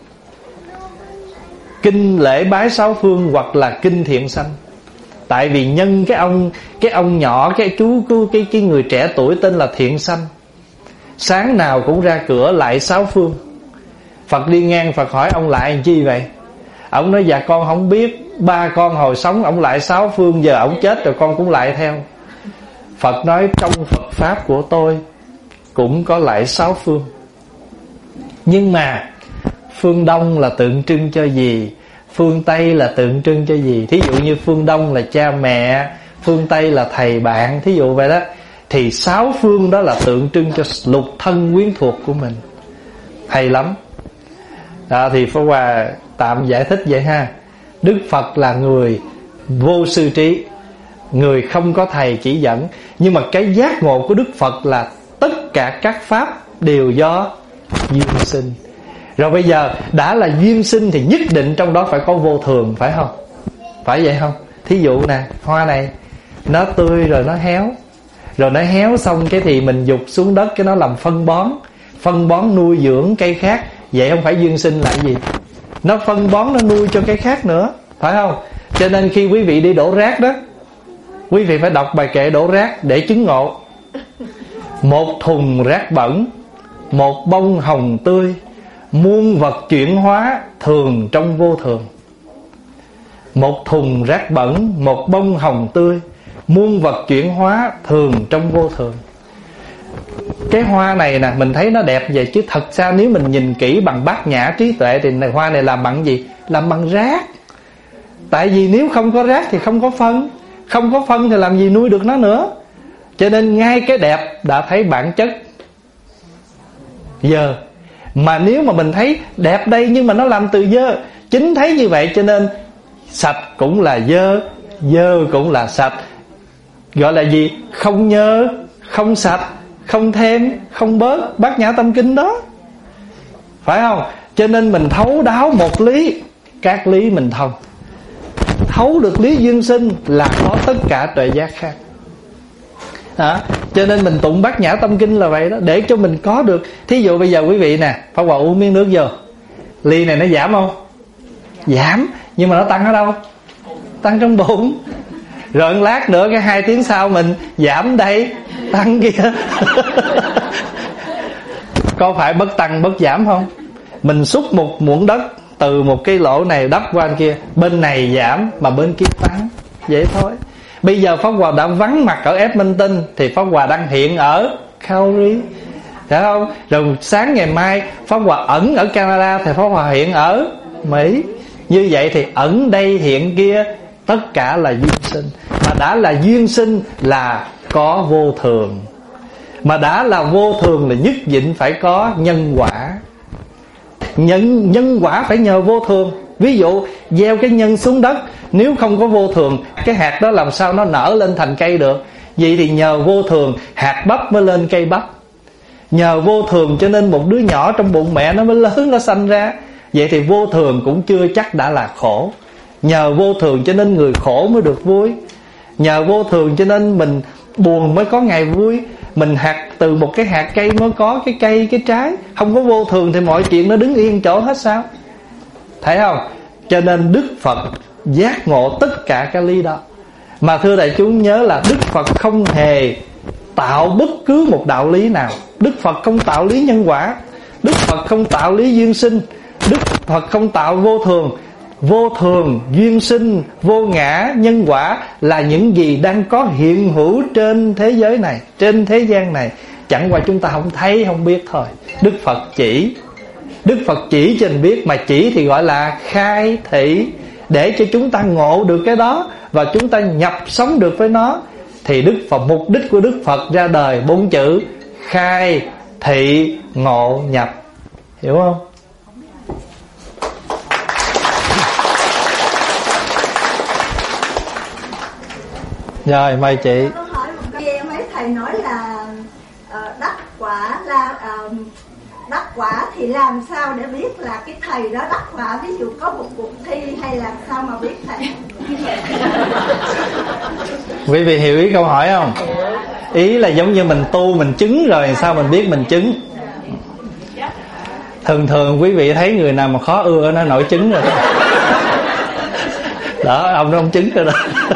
Kinh lễ bái sáu phương hoặc là kinh thiện sanh. Tại vì nhân cái ông cái ông nhỏ, cái chú cái cái người trẻ tuổi tên là Thiện Sanh, sáng nào cũng ra cửa lại sáu phương. Phật đi ngang, Phật hỏi ông lại làm chi vậy? Ông nói dạ con không biết, ba con hồi sống ông lại sáu phương, giờ ông chết rồi con cũng lại theo. Phật nói trong Phật Pháp của tôi cũng có lại sáu phương. Nhưng mà phương Đông là tượng trưng cho gì, phương Tây là tượng trưng cho gì? Thí dụ như phương Đông là cha mẹ, phương Tây là thầy bạn, thí dụ vậy đó. Thì sáu phương đó là tượng trưng cho lục thân quyến thuộc của mình. Hay lắm đó. Thì Pháp Hòa tạm giải thích vậy ha. Đức Phật là người vô sư trí, người không có thầy chỉ dẫn. Nhưng mà cái giác ngộ của Đức Phật là tất cả các pháp đều do duyên sinh. Rồi bây giờ đã là duyên sinh thì nhất định trong đó phải có vô thường, phải không? Phải vậy không? Thí dụ nè, hoa này nó tươi rồi nó héo, rồi nó héo xong cái thì mình dục xuống đất, cái nó làm phân bón, phân bón nuôi dưỡng cây khác. Vậy không phải duyên sinh là gì? Nó phân bón, nó nuôi cho cây khác nữa, phải không? Cho nên khi quý vị đi đổ rác đó, quý vị phải đọc bài kệ đổ rác để chứng ngộ. Một thùng rác bẩn, một bông hồng tươi, muôn vật chuyển hóa, thường trong vô thường. Một thùng rác bẩn, một bông hồng tươi, muôn vật chuyển hóa, thường trong vô thường. Cái hoa này nè, mình thấy nó đẹp vậy, chứ thật ra nếu mình nhìn kỹ bằng bát nhã trí tuệ thì hoa này làm bằng gì? Làm bằng rác. Tại vì nếu không có rác thì không có phân, không có phân thì làm gì nuôi được nó nữa. Cho nên ngay cái đẹp đã thấy bản chất dơ. Mà nếu mà mình thấy đẹp đây nhưng mà nó làm từ dơ, chính thấy như vậy cho nên sạch cũng là dơ, dơ cũng là sạch. Gọi là gì? Không nhơ, không sạch, không thêm, không bớt. Bát nhã tâm kinh đó, phải không? Cho nên mình thấu đáo một lý, các lý mình thông. Thấu được lý duyên sinh là có tất cả tuệ giác khác. Đó. Cho nên mình tụng bát nhã tâm kinh là vậy đó, để cho mình có được. Thí dụ bây giờ quý vị nè, Pháp Hòa uống miếng nước vô, ly này nó giảm không? Giảm. Nhưng mà nó tăng ở đâu? Tăng trong bụng. Rồi một lát nữa, cái hai tiếng sau mình giảm đây, tăng kia. Có phải bất tăng bất giảm không? Mình xúc một muỗng đất từ một cái lỗ này đắp qua bên kia, bên này giảm mà bên kia tăng, vậy thôi. Bây giờ Pháp Hòa đã vắng mặt ở Edmonton thì Pháp Hòa đang hiện ở Calgary, phải không? Rồi sáng ngày mai Pháp Hòa ẩn ở Canada thì Pháp Hòa hiện ở Mỹ. Như vậy thì ẩn đây hiện kia, tất cả là duyên sinh. Mà đã là duyên sinh là có vô thường. Mà đã là vô thường là nhất định phải có nhân quả. Nhân, nhân quả phải nhờ vô thường. Ví dụ gieo cái nhân xuống đất, nếu không có vô thường, cái hạt đó làm sao nó nở lên thành cây được? Vậy thì nhờ vô thường, hạt bắp mới lên cây bắp. Nhờ vô thường cho nên một đứa nhỏ trong bụng mẹ nó mới lớn, nó sanh ra. Vậy thì vô thường cũng chưa chắc đã là khổ. Nhờ vô thường cho nên người khổ mới được vui. Nhờ vô thường cho nên mình buồn mới có ngày vui. Mình hạt từ một cái hạt cây mới có cái cây, cái trái. Không có vô thường thì mọi chuyện nó đứng yên chỗ hết sao? Thấy không? Cho nên Đức Phật giác ngộ tất cả cái lý đó. Mà thưa đại chúng nhớ là Đức Phật không hề tạo bất cứ một đạo lý nào. Đức Phật không tạo lý nhân quả, Đức Phật không tạo lý duyên sinh, Đức Phật không tạo vô thường. Vô thường, duyên sinh, vô ngã, nhân quả là những gì đang có hiện hữu trên thế giới này, trên thế gian này. Chẳng qua chúng ta không thấy, không biết thôi. Đức Phật chỉ, Đức Phật chỉ cho mình biết. Mà chỉ thì gọi là khai thị, để cho chúng ta ngộ được cái đó và chúng ta nhập sống được với nó. Thì Đức Phật, mục đích của Đức Phật ra đời bốn chữ: khai thị ngộ nhập. Hiểu không? Rồi mời chị. Tôi hỏi một cái, em thấy thầy nói là uh, đắc quả là uh, đắc quả thì làm sao để biết là cái thầy đó đắc quả? Ví dụ có một cuộc thi hay làm sao mà biết thầy? Quý vị hiểu ý câu hỏi không? Ý là giống như mình tu mình chứng rồi sao mình biết mình chứng. Thường thường quý vị thấy người nào mà khó ưa nó nổi chứng rồi đó. Đó, ông nó không chứng rồi đó.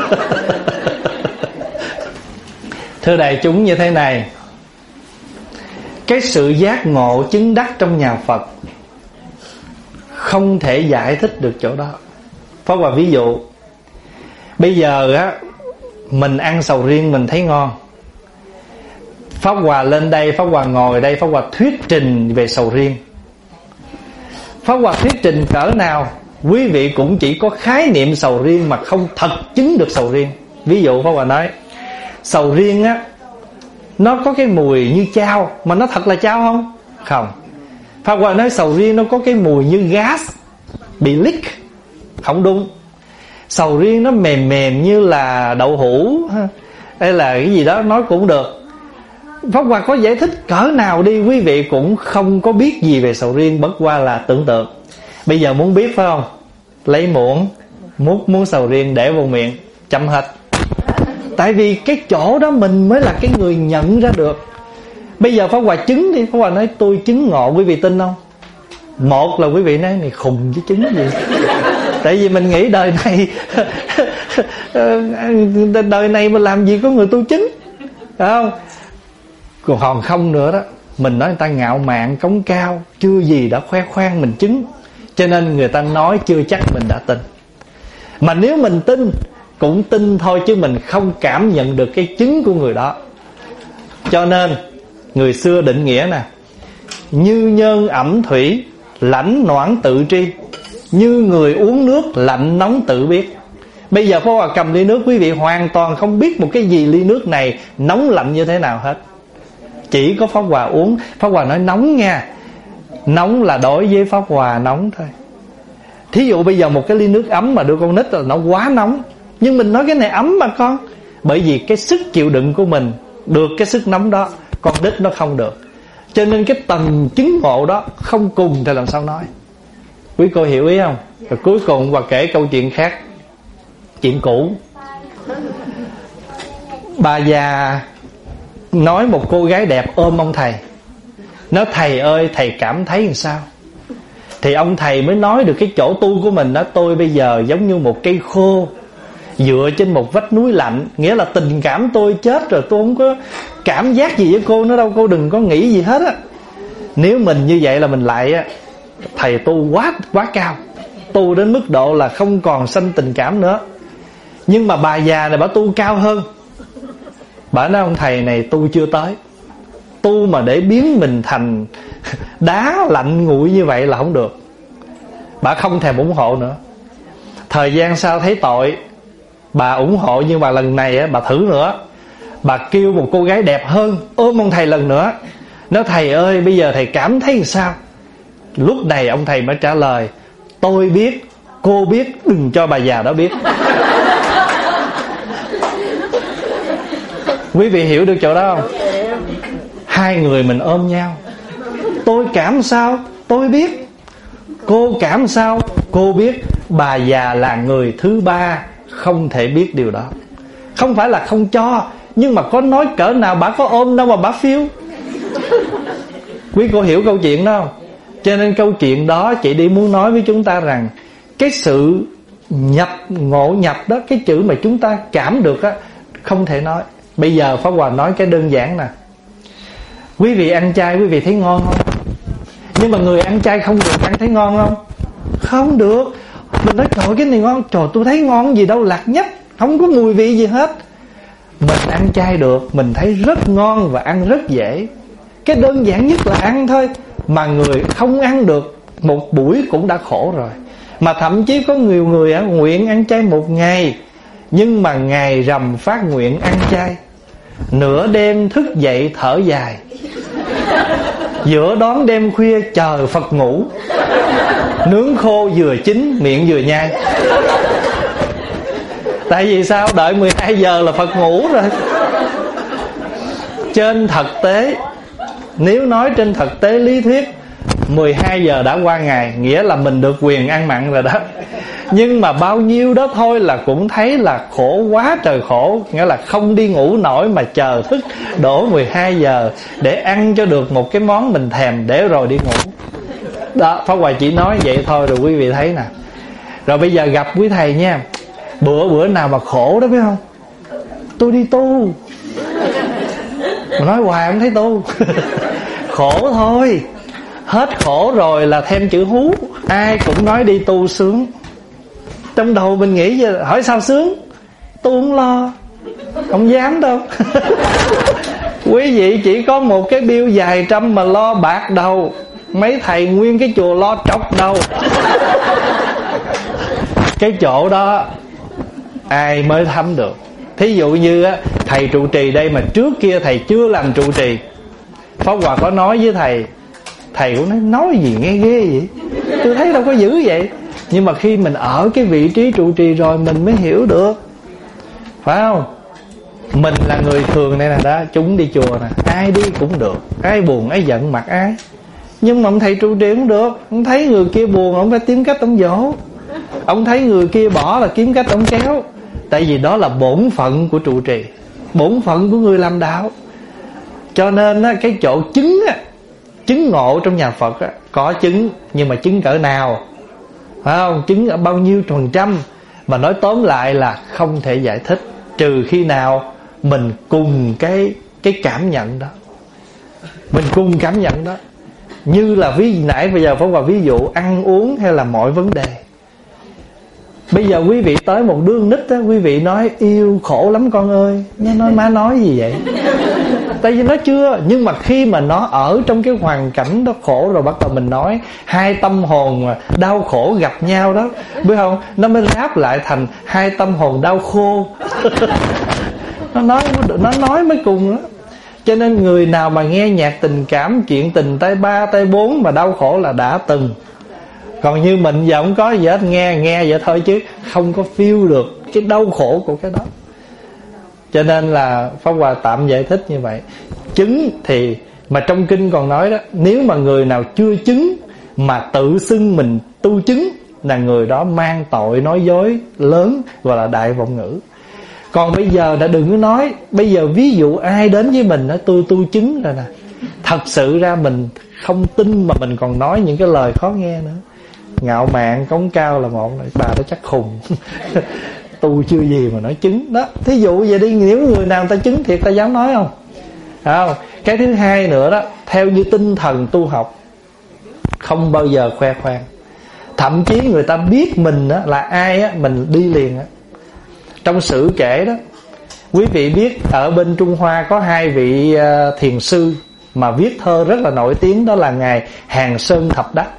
Thưa đại chúng như thế này, cái sự giác ngộ chứng đắc trong nhà Phật không thể giải thích được chỗ đó. Pháp Hòa ví dụ, bây giờ á mình ăn sầu riêng mình thấy ngon, Pháp Hòa lên đây, Pháp Hòa ngồi đây, Pháp Hòa thuyết trình về sầu riêng. Pháp Hòa thuyết trình cỡ nào, quý vị cũng chỉ có khái niệm sầu riêng mà không thật chứng được sầu riêng. Ví dụ Pháp Hòa nói sầu riêng á, nó có cái mùi như chao, mà nó thật là chao không? Không. Pháp Hòa nói sầu riêng nó có cái mùi như gas bị leak. Không đúng. Sầu riêng nó mềm mềm như là đậu hũ hay là cái gì đó, nói cũng được. Pháp Hòa có giải thích cỡ nào đi, quý vị cũng không có biết gì về sầu riêng, bất qua là tưởng tượng. Bây giờ muốn biết phải không? Lấy muỗng, múc muỗng sầu riêng để vào miệng, chấm hết. Tại vì cái chỗ đó mình mới là cái người nhận ra được. Bây giờ Pháp Hòa chứng đi, Pháp Hòa nói tôi chứng ngộ, quý vị tin không? Một là quý vị nói này khùng chứ chứng gì. Tại vì mình nghĩ đời này đời này mà làm gì có người tu chứng, phải không? Còn không nữa đó, mình nói người ta ngạo mạn cống cao, chưa gì đã khoe khoang mình chứng, cho nên người ta nói chưa chắc mình đã tin. Mà nếu mình tin cũng tin thôi, chứ mình không cảm nhận được cái chứng của người đó. Cho nên người xưa định nghĩa nè: như nhân ẩm thủy, lãnh noãn tự tri, như người uống nước, lạnh nóng tự biết. Bây giờ Pháp Hòa cầm ly nước, quý vị hoàn toàn không biết một cái gì ly nước này nóng lạnh như thế nào hết. Chỉ có Pháp Hòa uống. Pháp Hòa nói nóng nha, nóng là đối với Pháp Hòa nóng thôi. Thí dụ bây giờ một cái ly nước ấm mà đưa con nít là nó quá nóng, nhưng mình nói cái này ấm mà con, bởi vì cái sức chịu đựng của mình được cái sức nóng đó, con nít nó không được. Cho nên cái tầng chứng ngộ đó không cùng thì làm sao nói. Quý cô hiểu ý không? Rồi cuối cùng và kể câu chuyện khác, chuyện cũ. Bà già nói một cô gái đẹp ôm ông thầy, nói thầy ơi thầy cảm thấy làm sao? Thì ông thầy mới nói được cái chỗ tu của mình đó: tôi bây giờ giống như một cây khô dựa trên một vách núi lạnh. Nghĩa là tình cảm tôi chết rồi, tôi không có cảm giác gì với cô nữa đâu, cô đừng có nghĩ gì hết á. Nếu mình như vậy là mình lại á, thầy tu quá quá cao, tu đến mức độ là không còn sanh tình cảm nữa. Nhưng mà bà già này bà tu cao hơn. Bà nói ông thầy này tu chưa tới, tu mà để biến mình thành đá lạnh nguội như vậy là không được. Bà không thèm ủng hộ nữa. Thời gian sau thấy tội, bà ủng hộ, nhưng mà lần này á, bà thử nữa. Bà kêu một cô gái đẹp hơn ôm ông thầy lần nữa, nói thầy ơi bây giờ thầy cảm thấy làm sao? Lúc này ông thầy mới trả lời: tôi biết, cô biết, đừng cho bà già đó biết. Quý vị hiểu được chỗ đó không? Hai người mình ôm nhau. Tôi cảm sao tôi biết, cô cảm sao cô biết. Bà già là người thứ ba không thể biết điều đó. Không phải là không cho, nhưng mà có nói cỡ nào bà có ôm đâu mà bà phiêu. Quý cô hiểu câu chuyện đó không? Cho nên câu chuyện đó chị đi muốn nói với chúng ta rằng cái sự nhập ngộ nhập đó, cái chữ mà chúng ta cảm được á, không thể nói. Bây giờ Pháp Hòa nói cái đơn giản nè. Quý vị ăn chay quý vị thấy ngon không? Nhưng mà người ăn chay không được ăn thấy ngon không? Không được. Mình nói trời cái này ngon, trời tôi thấy ngon gì đâu, lạc nhất, không có mùi vị gì hết. Mình ăn chay được, mình thấy rất ngon và ăn rất dễ. Cái đơn giản nhất là ăn thôi. Mà người không ăn được một buổi cũng đã khổ rồi. Mà thậm chí có nhiều người nguyện ăn chay một ngày, nhưng mà ngày rằm phát nguyện ăn chay, nửa đêm thức dậy thở dài, giữa đón đêm khuya chờ Phật ngủ, nướng khô vừa chín miệng vừa nhai. Tại vì sao? Đợi mười hai giờ là Phật ngủ rồi. Trên thực tế, nếu nói trên thực tế lý thuyết, mười hai giờ đã qua ngày, nghĩa là mình được quyền ăn mặn rồi đó. Nhưng mà bao nhiêu đó thôi là cũng thấy là khổ quá trời khổ. Nghĩa là không đi ngủ nổi mà chờ thức đổ mười hai giờ để ăn cho được một cái món mình thèm để rồi đi ngủ. Đó, Pháp Hòa chỉ nói vậy thôi rồi quý vị thấy nè. Rồi bây giờ gặp quý thầy nha, bữa bữa nào mà khổ đó biết không? Tôi đi tu. Mà nói hoài không thấy tu. Khổ thôi. Hết khổ rồi là thêm chữ hú. Ai cũng nói đi tu sướng. Trong đầu mình nghĩ giờ hỏi sao sướng? Tu không lo, không dám đâu. Quý vị chỉ có một cái bill vài trăm mà lo bạc đầu. Mấy thầy nguyên cái chùa lo trọc đầu. Cái chỗ đó ai mới thấm được. Thí dụ như á, thầy trụ trì đây mà trước kia thầy chưa làm trụ trì, Pháp Hòa có nói với thầy, thầy cũng nói, nói gì nghe ghê vậy, tôi thấy đâu có dữ vậy. Nhưng mà khi mình ở cái vị trí trụ trì rồi mình mới hiểu được, phải không? Mình là người thường này nè đó, chúng đi chùa nè, ai đi cũng được, ai buồn ai giận mặc ai. Nhưng mà ông thầy trụ trì cũng được. Ông thấy người kia buồn, ông phải tìm cách ông dỗ. Ông thấy người kia bỏ là kiếm cách ông kéo. Tại vì đó là bổn phận của trụ trì, bổn phận của người làm đạo. Cho nên á, cái chỗ chứng á, chứng ngộ trong nhà Phật á, có chứng, nhưng mà chứng cỡ nào, phải không? Chứng ở bao nhiêu phần trăm. Mà nói tóm lại là không thể giải thích, trừ khi nào mình cùng cái cái cảm nhận đó, mình cùng cảm nhận đó. Như là ví nãy bây giờ Pháp Hòa ví dụ ăn uống hay là mọi vấn đề. Bây giờ quý vị tới một đứa nít á, quý vị nói yêu khổ lắm con ơi, nó nói má nói gì vậy? Tại vì nó chưa. Nhưng mà khi mà nó ở trong cái hoàn cảnh đó khổ rồi, bắt đầu mình nói, hai tâm hồn mà đau khổ gặp nhau đó, biết không? Nó mới ráp lại thành hai tâm hồn đau khô. Nó nói nó nói mới cùng đó. Cho nên người nào mà nghe nhạc tình cảm, chuyện tình tay ba tay bốn mà đau khổ là đã từng. Còn như mình giờ không có gì hết, nghe nghe vậy thôi chứ không có feel được cái đau khổ của cái đó. Cho nên là Pháp Hòa tạm giải thích như vậy. Chứng thì, mà trong kinh còn nói đó, nếu mà người nào chưa chứng mà tự xưng mình tu chứng là người đó mang tội nói dối lớn, gọi là đại vọng ngữ. Còn bây giờ đã đừng có nói. Bây giờ ví dụ ai đến với mình nói tôi tu chứng rồi nè, thật sự ra mình không tin mà mình còn nói những cái lời khó nghe nữa. Ngạo mạn cống cao là một, bà đó chắc khùng. Tu chưa gì mà nói chứng đó. Thí dụ vậy đi, nếu người nào ta chứng thiệt ta dám nói không? Không. Cái thứ hai nữa đó, theo như tinh thần tu học, không bao giờ khoe khoang. Thậm chí người ta biết mình á, là ai á, mình đi liền á. Trong sử kể đó, quý vị biết ở bên Trung Hoa có hai vị uh, thiền sư mà viết thơ rất là nổi tiếng, đó là ngài Hàng Sơn Thập Đắc.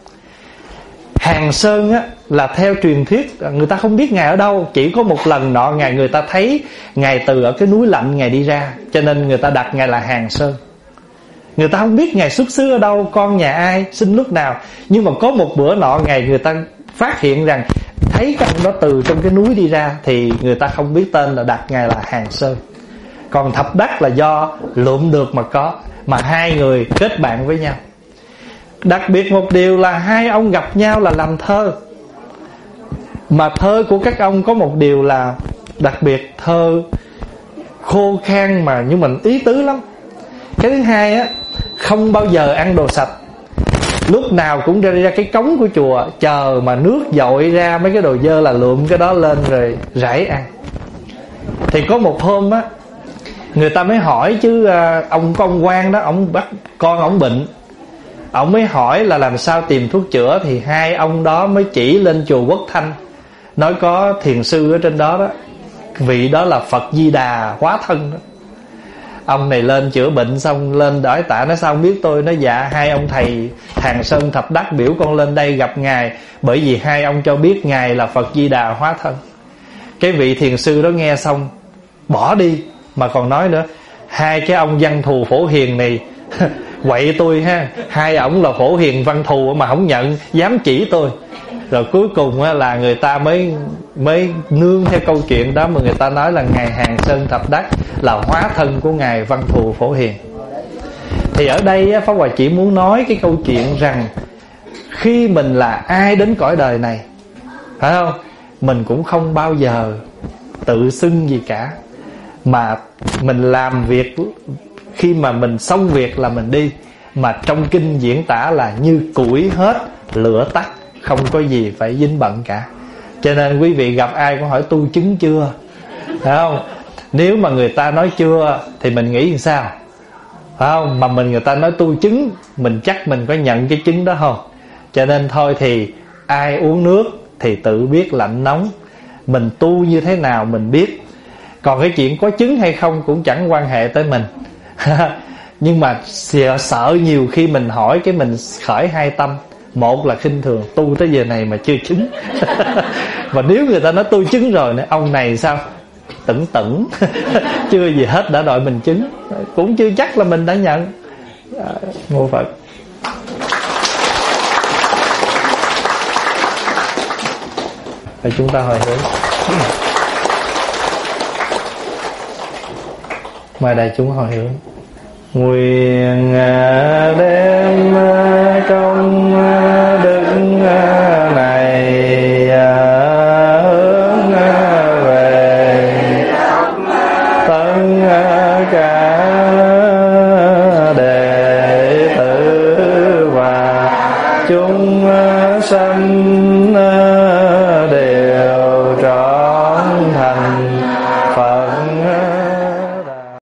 Hàng Sơn á, là theo truyền thuyết người ta không biết ngài ở đâu, chỉ có một lần nọ ngài người ta thấy ngài từ ở cái núi lạnh ngài đi ra, cho nên người ta đặt ngài là Hàng Sơn. Người ta không biết ngài xuất xứ ở đâu, con nhà ai, sinh lúc nào. Nhưng mà có một bữa nọ ngài người ta phát hiện rằng thấy cái ông đó từ trong cái núi đi ra, thì người ta không biết tên là đặt ngài là Hàng Sơn. Còn thập đắc là do lượm được mà có, mà hai người kết bạn với nhau. Đặc biệt một điều là hai ông gặp nhau là làm thơ. Mà thơ của các ông có một điều là đặc biệt, thơ khô khan mà nhưng mình ý tứ lắm. Cái thứ hai á, không bao giờ ăn đồ sạch. Lúc nào cũng ra ra cái cống của chùa, chờ mà nước dội ra mấy cái đồ dơ là lượm cái đó lên rồi rải ăn. Thì có một hôm á, người ta mới hỏi chứ ông có ông quan đó, ông bắt con ông bệnh, ông mới hỏi là làm sao tìm thuốc chữa. Thì hai ông đó mới chỉ lên chùa Quốc Thanh, nói có thiền sư ở trên đó đó, vị đó là Phật Di Đà hóa thân đó. Ông này lên chữa bệnh xong lên đhỏi tạ, nói sao không biết tôi. Nói dạ hai ông thầy Hàng Sơn Thập Đắc biểu con lên đây gặp ngài, bởi vì hai ông cho biết ngài là Phật Di Đà hóa thân. Cái vị thiền sư đó nghe xong bỏ đi, mà còn nói nữa, hai cái ông văn thù phổ hiền này quậy tôi ha, hai ổng là phổ hiền văn thù mà không nhận, dám chỉ tôi. Rồi cuối cùng là người ta mới mới nương theo câu chuyện đó mà người ta nói là ngài Hàng Sơn Thập Đắc là hóa thân của ngài Văn Thù Phổ Hiền. Thì ở đây Pháp Hòa chỉ muốn nói cái câu chuyện rằng khi mình là ai đến cõi đời này, phải không, mình cũng không bao giờ tự xưng gì cả, mà mình làm việc, khi mà mình xong việc là mình đi. Mà trong kinh diễn tả là như củi hết lửa tắt, không có gì phải dính bận cả. Cho nên quý vị gặp ai cũng hỏi tu chứng chưa, phải không? Nếu mà người ta nói chưa thì mình nghĩ làm sao, phải không? Mà mình người ta nói tu chứng, mình chắc mình có nhận cái chứng đó không? Cho nên thôi thì ai uống nước thì tự biết lạnh nóng, mình tu như thế nào mình biết. Còn cái chuyện có chứng hay không cũng chẳng quan hệ tới mình. Nhưng mà sợ nhiều khi mình hỏi cái mình khởi hai tâm. Một là khinh thường, tu tới giờ này mà chưa chứng. Và nếu người ta nói tôi chứng rồi, ông này sao tửng tửng chưa gì hết đã đòi mình chứng, cũng chưa chắc là mình đã nhận. à, Ngô Phật. Và chúng ta hồi hướng. Mời đại chúng hồi hướng. Nguyện đem công đức này hướng về tất cả đệ tử và chúng sanh